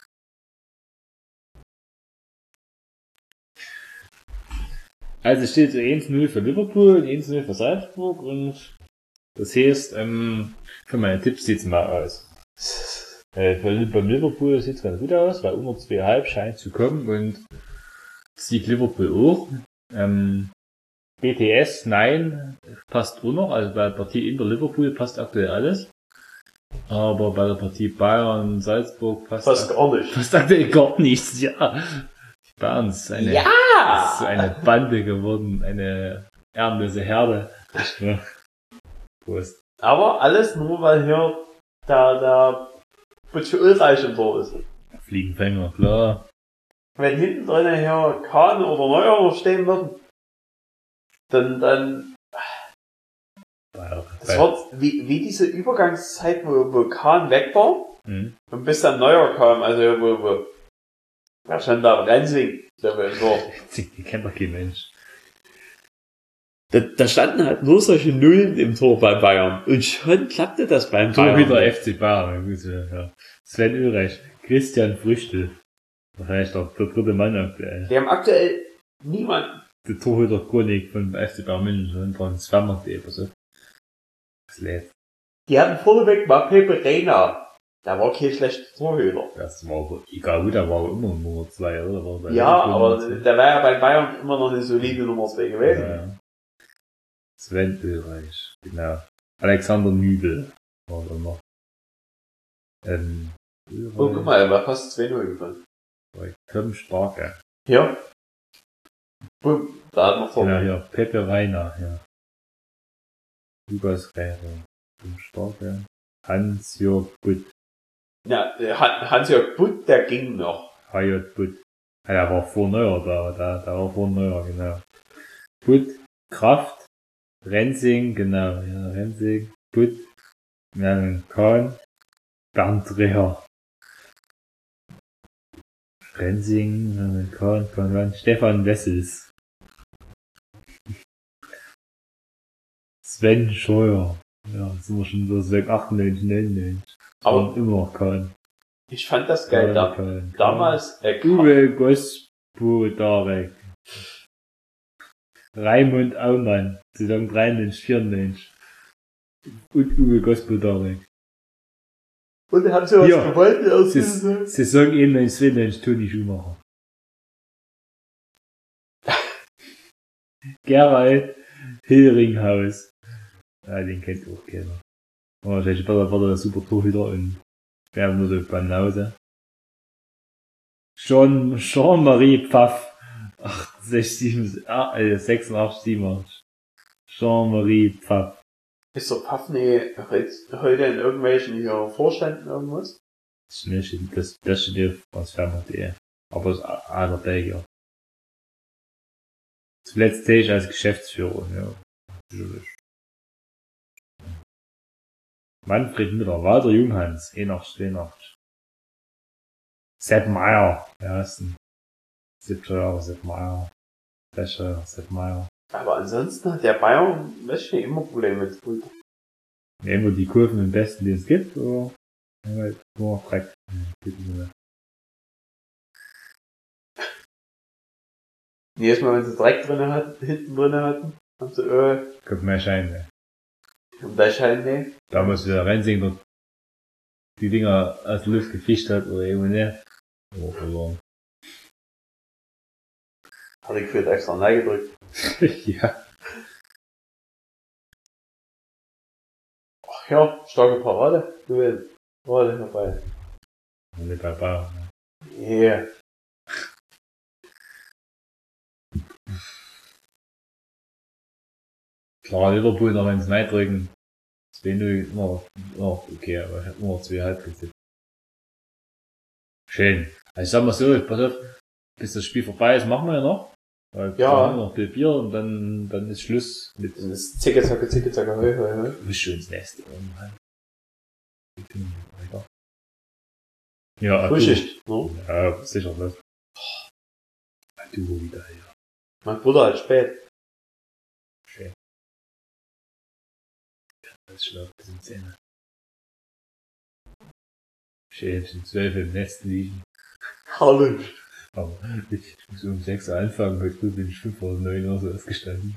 Also es steht eins null für Liverpool und eins null für Salzburg und das heißt, ähm, für meine Tipps sieht's mal aus. Äh, für, beim Liverpool sieht's ganz gut aus, weil unter zwei Komma fünf scheint zu kommen und Sieg Liverpool auch. Ähm, B T S, nein, passt auch noch, also bei der Partie in der Liverpool passt aktuell alles. Aber bei der Partie Bayern, Salzburg passt, Fast gar nicht. passt aktuell gar nichts, ja. Die Bayern ist eine, Ja! ist eine Bande geworden, eine ehrenlose Herde. Ja. Prost. Aber alles nur, weil hier der, der Butch Ulreich im Tor ist. Fliegenfänger, klar. Wenn hinten drin hier Kahn oder Neuer stehen würden, dann, dann, Bei, das bei, wird wie, wie diese Übergangszeit, wo, wo Kahn weg war, hm. und bis dann Neuer kam, also wo, wo, wer stand da? Rensing, der war im Tor. Die kennt doch kein Mensch. Da, da standen halt nur solche Nullen im Tor bei Bayern. Und schon klappte das beim So Bayern. wieder F C Bayern. Ja. Sven Ulreich, Christian Früchtel. Wahrscheinlich der, der dritte Mann aktuell. Die haben aktuell niemanden. Der Torhüter Chronik von F C Bayern München und von Sven oder so. Das lädt. Die hatten vorneweg mal Pepe Reina. Der war kein schlechter Torhüter. Das war aber, egal gut, der war immer Nummer zwei, oder? War bei Ja, Liverpool aber Nummer zwei. der war ja bei Bayern immer noch eine solide Nummer zwei gewesen. Ja, ja. Sven Ulreich, genau. Alexander Nübel war da noch. Ähm, Oh, guck mal, er war fast zwei null gefallen. Ulreich, Tom Starke. Hier. Bumm, da hat noch Genau, Tor. hier, Pepe Reina, ja. Lukas Reiner, Tom Starke. Hans-Jörg Butt, Ja, Han- Hans-Jörg Butt, der ging noch. H J Butt. Ja, der war vor Neuer da, der, der war vor Neuer, genau. Butt, Kraft, Rensing, genau, ja, Rensing, Butt, ja, Kahn, Bernd Reher. Rensing, ja, Kahn, Kahn, Kahn, Stefan Wessels. Sven Scheuer. Ja, sind wir schon so seit achtundneunzig, neunundneunzig. Aber Und immer noch Kahn. ich fand das geil. Da, Kahn, Kahn. damals, äh, Kahn- Uwe Gospodarek. Raimund Aumann. Saison dreiundneunzig, vierundneunzig. Und Uwe Gospodarek. und haben sie was Ja. gewollt aus Saison dieser Saison einundneunzig, zweiundneunzig, Toni Schumacher. Gerald Hilringhaus. Ja, den kennt auch keiner. Aber wahrscheinlich war der super Torhüter und wir haben nur so Banause. Jean, Jean-Marie Pfaff. achtundsechzig, äh, sechsundachtzig, siebenundachtzig. Jean-Marie Pfaff. Ist der Pfaffne heute in irgendwelchen hier Vorständen irgendwas? Das ist nicht, das, das steht auf transfermarkt punkt de. Aber das ist alter Belgier. Zuletzt sehe ich als Geschäftsführer, ja. Manfred Müller, Walter Junghans, einundachtzig, zweiundachtzig. Sepp Meier, ja, ist ein siebzig Jahre, Sepp Meier. sechzig Jahre, Sepp Meier. Aber ansonsten hat der Bayern, weiß ich nicht, immer Probleme mit Brüder. Nehmen wir die Kurven im Besten, die es gibt, oder? Nur noch Dreck. Jedes Mal, wenn sie Dreck drin hatten, hinten drin hatten, haben sie Öl. Kommt mehr Schein, ne? Und da scheint nicht. Da muss der Rensing dort die Dinger aus der Luft gefischt hat, oder eben nicht. Oh, verloren. Hat er gefühlt extra Nein gedrückt. Ja. Ach ja, starke Parade. Du willst. Parade dabei. Nicht bei Bayern. Yeah. Klar, Liverpool noch ins Nein drücken. zwei null immer noch okay, aber ich hab nur noch zwei Halbplätze. Schön. Also ich sag mal so, pass auf, bis das Spiel vorbei ist, machen wir ja noch. Weil Ja. wir haben noch ein Bier und dann, dann ist Schluss mit. Das ist Zicke, Zacke, Zicke, Zacke, hoi, hoi, hoi. Du bist schon ins Nest. Ja, Frühschicht, ne? Ja, sicher was. Du wieder hier. Mein Bruder halt spät. Schön. Das schläft bis in Zähne. Schön, sind zwölf im Nest liegen. Herrlich. Aber ich muss um sechs Uhr anfangen, heute früh bin ich fünf oder neun Uhr so ausgestanden.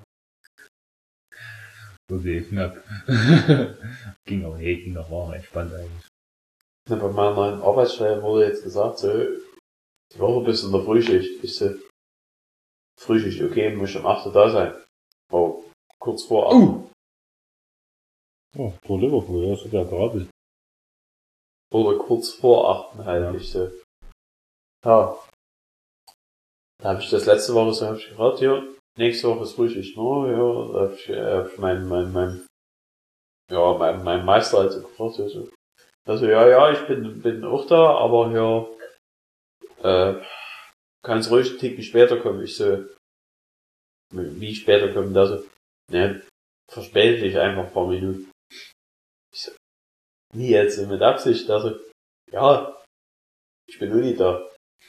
Wurde eh knapp. Ging aber eh, ging noch war entspannt eigentlich. Ja, bei meiner neuen Arbeitsstelle wurde jetzt gesagt, so, die Woche bis in der Frühschicht. Ich so, Frühschicht, okay, muss um acht Uhr da sein. Oh, kurz vor acht. Uh! Oh, vor Liverpool, das hat ja gerade. Oder kurz vor acht halt, Ja. ich so. Ja. Da habe ich das letzte Woche so, hab ich gehört, hier, nächste Woche ist Frühschicht, no, ja, da hab ich, äh, hab ich mein, mein, mein, ja, mein, mein Meister halt so gefragt, ja, so. Also, ja, ja, ich bin, bin auch da, aber ja, äh, kannst ruhig einen Ticken später kommen. Ich so, wie später kommen, da so, ne, verspäte dich einfach ein paar Minuten. Ich so, nie jetzt, mit Absicht, da so, ja, ich bin nur nie da.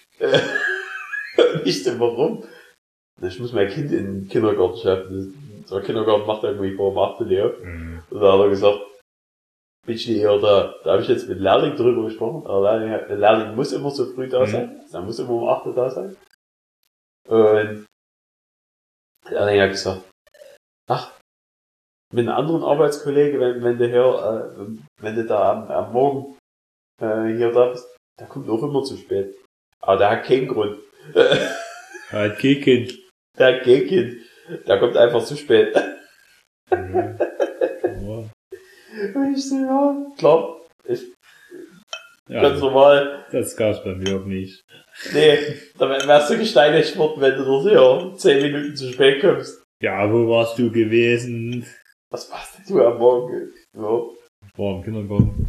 Nicht so, warum? Na, ich muss mein Kind in den Kindergarten schaffen. Der Kindergarten macht irgendwie vor um acht Uhr auf. Mhm. Und da hat er gesagt, bin ich nicht eher da. Da habe ich jetzt mit Lehrling drüber gesprochen. Aber Lehrling, der Lehrling muss immer so früh da sein. Mhm. Er muss immer um acht Uhr da sein. Und der Lehrling hat gesagt, ach, mit einem anderen Arbeitskollege, wenn, wenn du hier, äh, wenn du da am, am Morgen äh, hier da bist, der kommt auch immer zu spät. Aber der hat keinen Grund. Er hat kein Kind. Der hat kein Kind. Der kommt einfach zu spät. Ja. Ja. Und ich so, ja, klar, ist Ja, ganz normal. das gab's bei mir auch nicht. Nee, da wärst du gesteinigt worden, wenn du dort hier zehn Minuten zu spät kommst. Ja, wo warst du gewesen? Was machst denn du am Morgen? Ja. Ich war im Kindergarten.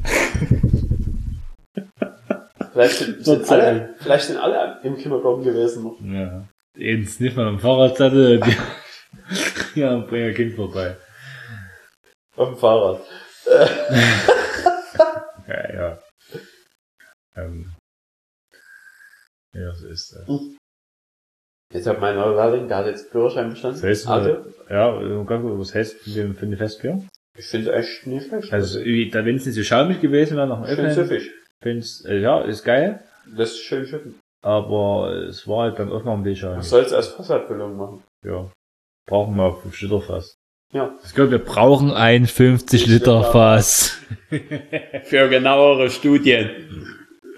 Vielleicht sind, sind alle, vielleicht sind alle im Kindergarten gewesen noch. Ja. Jetzt nicht mal am Fahrradzettel. Ja, bring ein Kind vorbei. Auf dem Fahrrad. Ja, ja. Ähm. Ja, so ist das. Jetzt hat mein neuer Lehrling, der hat jetzt Führerschein bestanden. Das heißt, Auto. ja, was heißt für für eine Festbier? Ich finde echt nicht schlecht. Also, da wenn es nicht so schaumig gewesen wäre, noch ein schön süffig. Find's, äh, ja, ist geil. Das ist schön schütten. Aber es war halt beim Aufmachen ein bisschen. Was soll's als Fassabfüllung machen? Ja. Brauchen wir fünf Liter Fass. Ja. Ich glaube, wir brauchen ein fünfzig Liter Fass. Für genauere Studien.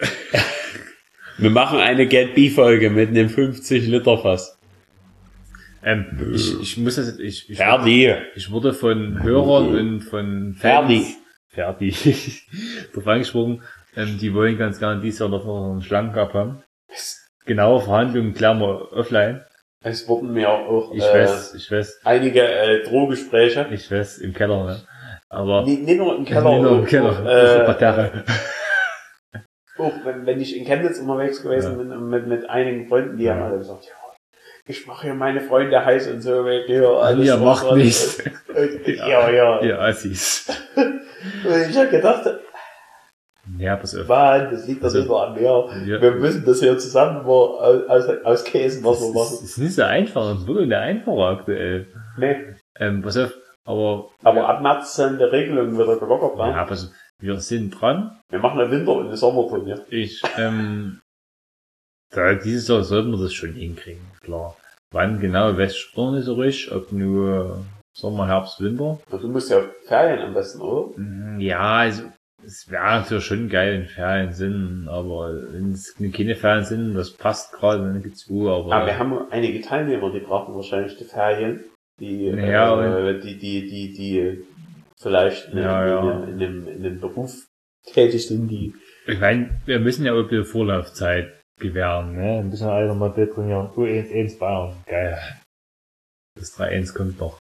Wir machen eine Get B-Folge mit einem fünfzig Liter Fass. Ähm, ich, ich muss das, ich, ich, Ferdi. ich wurde von Hörern und von Ferdi. Fans, Ferdi, drauf angesprochen, ähm, die wollen ganz gerne dieses Jahr noch einen Schlangencup haben. Genaue Verhandlungen klären wir offline. Es wurden mir auch Ich äh, weiß, ich weiß, einige äh, Drohgespräche. ich weiß, im Keller, ne? Aber, Nicht, nicht nur im Keller, nicht nur im auch, Keller, auch, auch äh, im Parterre. auch wenn, wenn ich in Chemnitz unterwegs gewesen Ja. bin mit, mit einigen Freunden, die Ja. haben alle gesagt, ja, ich mache hier meine Freunde heiß und so weg, ja, alles. Ihr was macht was- nichts. und- Ja, ja. Ihr Assis. Und ich habe gedacht, Ja, pass auf. Mann, das liegt doch Also, nicht nur an mir. Ja. Wir müssen das hier zusammen mal aus, aus, auskäsen, was Das wir ist, machen. ist nicht so einfach, das wird nicht einfacher aktuell. Nee. Ähm, pass auf, aber, Aber ab März sind die Regelungen wieder gelockert, ne? ja, pass auf, wir sind dran. Wir machen eine Winter- und eine Sommerturnier. Ich, ähm, da, dieses Jahr sollten wir das schon hinkriegen, klar. Wann genau, weiß ich auch nicht so richtig, ob nur Sommer, Herbst, Winter. Und du musst ja Ferien am besten, oder? Mm, Ja, also, es wäre natürlich schon geil, wenn Ferien sind, aber wenn es keine Ferien sind, das passt gerade, dann gibt's Ruhe, aber. Aber wir haben einige Teilnehmer, die brauchen wahrscheinlich die Ferien. Die, Ja, äh, die, die, die, die vielleicht in, Ja, in, ja. in, in, dem, in dem Beruf tätig sind, die. Ich meine, wir müssen ja auch ein bisschen Vorlaufzeit gewähren, ne? Ein bisschen einfach mal Bild trainieren. U eins eins Bayern. Geil. Das drei eins kommt noch.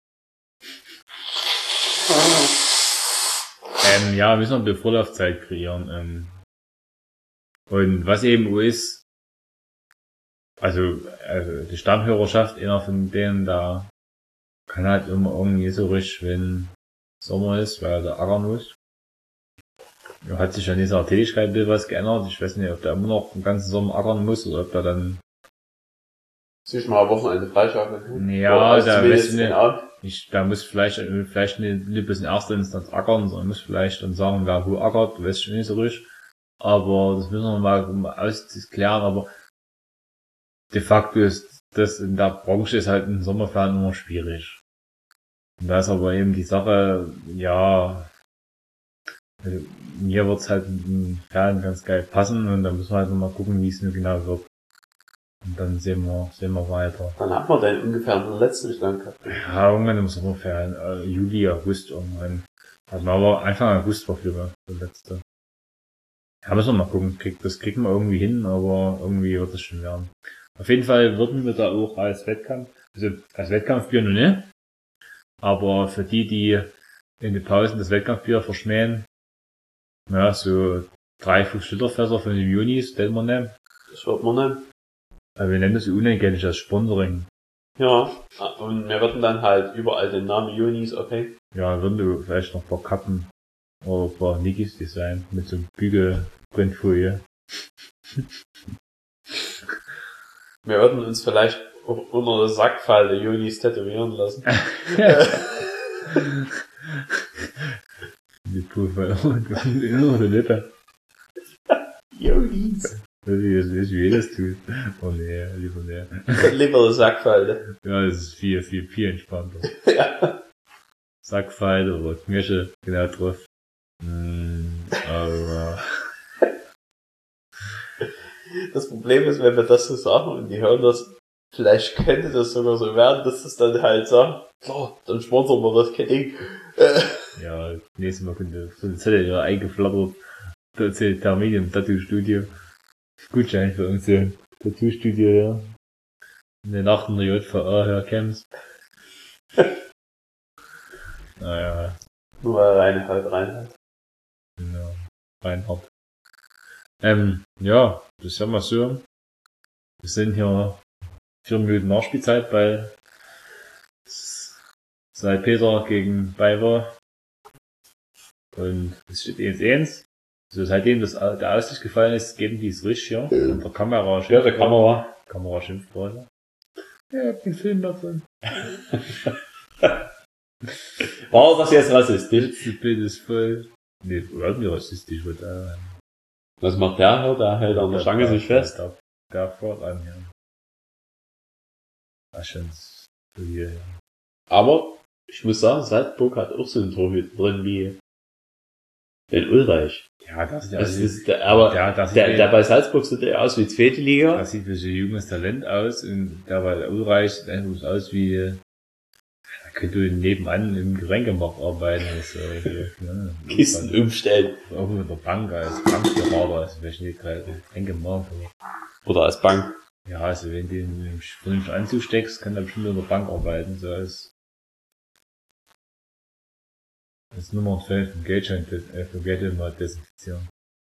Ähm, ja, wir müssen noch ein bisschen Vorlaufzeit kreieren. Ähm. Und was eben auch ist, also, also die Stammhörerschaft, einer von denen da, kann halt immer irgendwie so richtig, wenn Sommer ist, weil er da ackern muss. Ja, hat sich an dieser Tätigkeit ein bisschen was geändert. Ich weiß nicht, ob der immer noch den ganzen Sommer ackern muss oder ob der dann, Sich mal am Wochenende freischaufeln. ja, Oder da zumindest weiß ich den nicht, Abend. ich, da muss vielleicht, vielleicht nicht, nicht bis in erster Instanz ackern, sondern muss vielleicht dann sagen, wer wo ackert, weiß ich nicht so richtig. Aber das müssen wir mal, mal ausklären, aber de facto ist das in der Branche ist halt im Sommerferien immer schwierig. Und da ist aber eben die Sache, ja, also mir wird's halt in den Ferien ganz geil passen und dann müssen wir halt nochmal gucken, wie es nur genau wird. Und dann sehen wir, sehen wir weiter. Dann hat man den ungefähr in der letzten Schlange gehabt. Ja, irgendwann im Sommerferien, äh, Juli, August irgendwann. Also aber Anfang August war für der letzte. Ja, müssen wir mal gucken, krieg, das kriegen wir irgendwie hin, aber irgendwie wird es schon werden. Auf jeden Fall würden wir da auch als Wettkampf, also als Wettkampfbier noch nicht, aber für die, die in den Pausen das Wettkampfbier verschmähen, ja, so drei, fünf Literfässer von den Junis, stellen wir nehmen. Das wird man nehmen. Aber wir nennen das unentgeltlich als Sponsoring. Ja. Und wir würden dann halt überall den Namen Junis, okay. Ja, würden du vielleicht noch ein paar Kappen oder ein paar Nikis designen mit so einem Bügelprintfolie. Wir würden uns vielleicht auch unter der Sackfalte Junis tätowieren lassen. Die Pulver und in der Lippe. Junis. Das ist, das ist wie jedes tut. Oh nee, lieber nee. Lieber die Sackfalte. Ja, das ist viel, viel, viel entspannter. Ja. Sackfalte oder Knirsche, genau drauf. Mm, aber, Das Problem ist, wenn wir das so sagen und die hören das, vielleicht könnte das sogar so werden, dass das dann halt sagen, so, dann sponsern wir das, kein Ding. Äh, ja, nächstes Mal könnte, sonst hätte ja eingeflattert. Da erzählt Termin im Tattoo-Studio. Gutschein für uns, ja. Tattoo-Studio, ja. In der Nacht in der J V A, Herr Kems. Naja, nur weil rein halt rein halt. ja, Reinhard. Ähm, ja, das ist ja mal so. Wir sind hier vier Minuten Nachspielzeit bei Sankt Peter gegen Bayer. Und es steht eins eins. Also seitdem das, der Aussicht gefallen ist, geben die es richtig hier. Und der Kamera Ja, der Kamera. Kamera schimpft gerade. Ja, ich hab den Film davon. War das jetzt rassistisch? Das Bild ist voll. Nee, überhaupt nicht rassistisch, wird er. Was macht der hier? Der hält an der Stange sich fest. Der, der fährt an, ja. Das ist schon so hier, ja. Aber, ich muss sagen, Salzburg hat auch so einen Torhüter drin wie In Ulreich. Ja, das ist ja, Das ist der, aber ja, das der, sieht, der bei Salzburg sieht ja aus wie zweite Liga. das sieht wie so ein junges Talent aus und der bei Ulreich sieht einfach aus wie, da könnte du nebenan im Getränkemarkt arbeiten, also, ja, Kisten umstellen. Irgendwo mit der Bank als Bankberater, also vielleicht nicht gerade Getränkemarkt, aber Oder als Bank. ja, also wenn du ihn im vernünftigen Anzug steckst, kann er bestimmt in der Bank arbeiten, so als als Nummer fünf vom Geldschein, äh, vom Geld mal desinfizieren.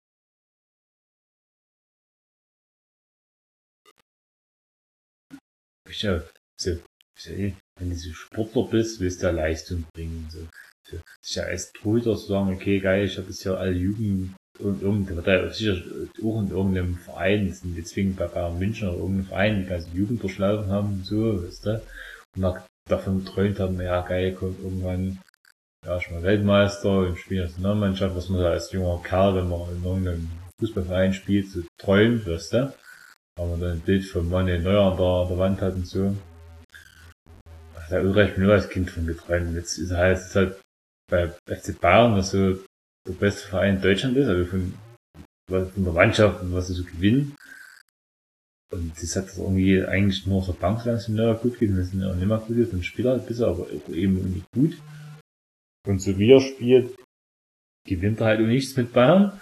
Ich ja, so, so, ey, wenn du so Sportler bist, willst du ja Leistung bringen, so. So, sich ja als Torhüter zu sagen, okay, geil, ich habe jetzt hier alle Jugend und irgend, wird ja sicher auch in irgendeinem Verein, sind jetzt wegen bei Bayern München oder irgendeinem Verein, die ganze Jugend durchlaufen haben und so, weißt du, und nach, davon geträumt haben, ja geil, kommt irgendwann, ja, ich mal Weltmeister im Spiel Nationalmannschaft, was man da als junger Kerl, wenn man in irgendeinem Fußballverein spielt, so träumt, weißt du, haben wir dann ein Bild von Manuel Neuer an der, an der Wand hat und so. Also der Ulreich bin nur als Kind von geträumt. Jetzt ist er halt, ist halt bei F C Bayern, was so der beste Verein in Deutschland ist, also von, von der Mannschaft und was sie so gewinnen. Und das hat das irgendwie eigentlich nur auf der Bank Neuer gut geht, das sind auch nicht mehr gut ist, und Spieler ein bisschen, aber auch eben irgendwie gut. Und so wie er spielt, gewinnt er halt auch nichts mit Bayern.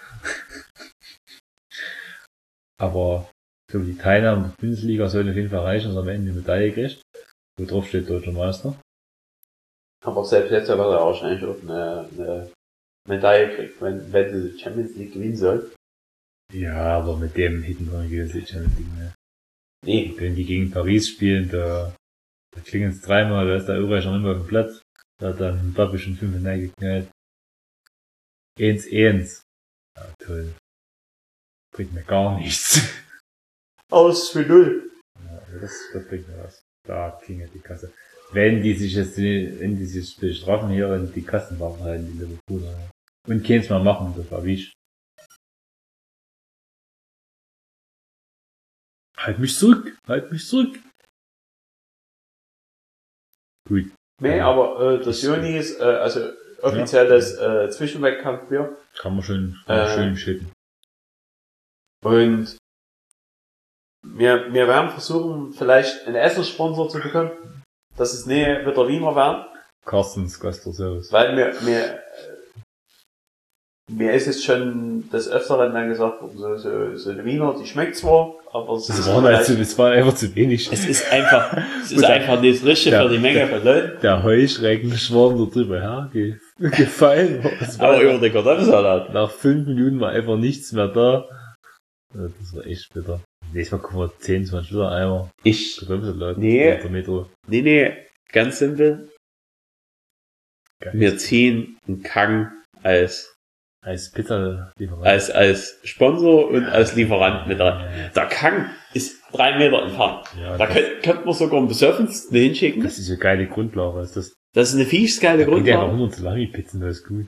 Aber so die Teilnahme der Bundesliga sollte auf jeden Fall reichen, dass er am Ende eine Medaille kriegt. Wo drauf steht Deutscher Meister. Aber selbst jetzt wird er wahrscheinlich auch eine, eine Medaille kriegt, wenn, wenn sie die Champions League gewinnen soll. Ja, aber mit dem hinten dran geht es die Champions League mehr. Nee. Wenn die gegen Paris spielen, da, da klingen es dreimal, da ist der Ulreich noch immer auf dem Platz. Da hat dann Mbappé schon fünf hineingeknallt. Eins, eins. Ja, toll. Bringt mir gar nichts. Aus für null. Ja, das, das bringt mir was. Da klingelt die Kasse. Wenn die sich jetzt, wenn die sich bestrafen hier und die Kassenwaffen halten, die Liverpooler. Und keins mal machen, das war wie ich. Halt mich zurück! Halt mich zurück! Gut. Nee, aber äh, das Juni ist äh, also offizielles äh, Zwischenwettkampfbier. Kann man schön, kann man Äh, schön schicken. Und wir, wir werden versuchen, vielleicht einen Essenssponsor zu bekommen, dass es nicht wieder Wiener werden. Carstens Gastro-Service. Weil mir, mir, mir ist jetzt schon des Öfteren dann gesagt worden, so, so, so eine Wiener, die schmeckt zwar, aber es Das ist war, halt zu, das war einfach zu wenig. Es ist einfach, es ist einfach nicht richtig Ja. für die Menge von Leuten. Der Heuschreckenschwarm da drüber herge gefallen. Es war Aber über den Kartoffelsalat. nach fünf Minuten war einfach nichts mehr da. Ja, das war echt bitter. Nächstes Mal kommen wir zehn, zwanzig Liter Eimer. Ich, Kartoffelsalat. Nee. Der Metro. nee, nee, ganz simpel. Geil. Wir ziehen einen Kang als, Als Pizza-Lieferant. als, als Sponsor und als Lieferant mit rein. Der Kang ist drei Meter entfernt. Ja, Da das, könnte, könnte man sogar einen Besoffensten hinschicken. das ist eine geile Grundlage. Das, das, Das ist eine fischgeile bringt ja Grundlage. hundert Salami-Pizzen, das ist gut.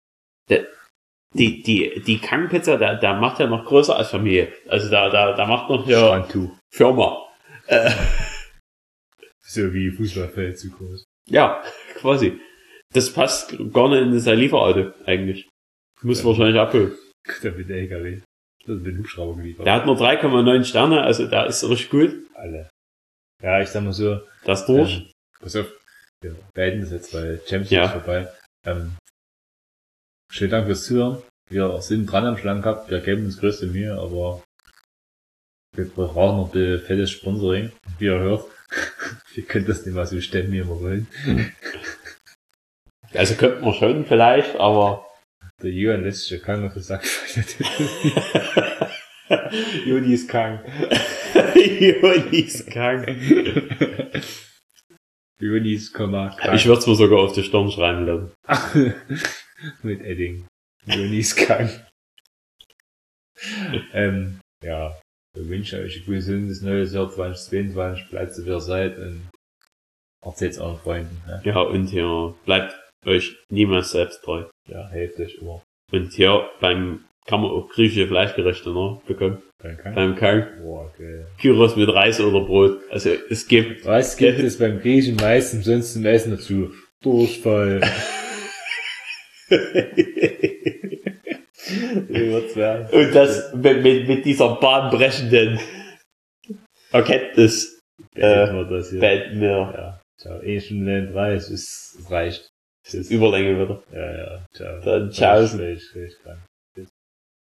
Die, die, die Kang-Pizza, der, der macht ja noch größer als Familie. Also da, da, da macht noch ja Strandtuch. Firma. Äh, So wie Fußballfeld zu groß. ja, quasi. Das passt gar nicht in sein Lieferauto, eigentlich. Muss Ja. wahrscheinlich abholen. Der mit der L K W. Das ist mit dem Hubschrauber geliefert. Der hat nur drei Komma neun Sterne, also der ist richtig gut. Alle. Ja, ich sag mal so. Das durch. Ähm, pass auf. Wir beenden das jetzt, weil Champions League Ja. ist vorbei. Ähm, schönen Dank fürs Zuhören. Wir sind dran am Schlangen gehabt. Wir geben uns größte Mühe, aber wir brauchen noch ein fettes Sponsoring. Wie ihr hört. Wir können das nicht mal so stemmen, wie wir wollen. Also könnte man schon vielleicht, aber Der Johann lässt sich ja krank auf den Sack fallen. Juni ist krank. Joni ist krank. Juni ist Komma krank. Ich würde es mir sogar auf die Stirn schreiben lassen. Mit Edding. Juni ist krank. ähm, ja. Wir wünschen euch ein gesundes neues Jahr zwanzig zweiundzwanzig. Bleibt so wie ihr seid und erzählt's euren Freunden. Ne? Ja, und hier bleibt euch niemals selbst treu. Ja, helft euch immer. Und hier beim kann man auch griechische Fleischgerichte noch bekommen. Beim Krank. Beim Kang. Boah, geil. Gyros mit Reis oder Brot. Also es gibt Was gibt es beim Griechen meistens sonst zum Essen dazu? Durchfall. Überzwerg. Und das mit, mit, mit dieser bahnbrechenden Erkenntnis Beenden wir das hier. beenden wir. Ja, ciao. Eh schon drei, es ist, es reicht. Es ist Überlänge wieder. Ja, ja, ciao. Dann ciao. Ich, ich, ich, ich,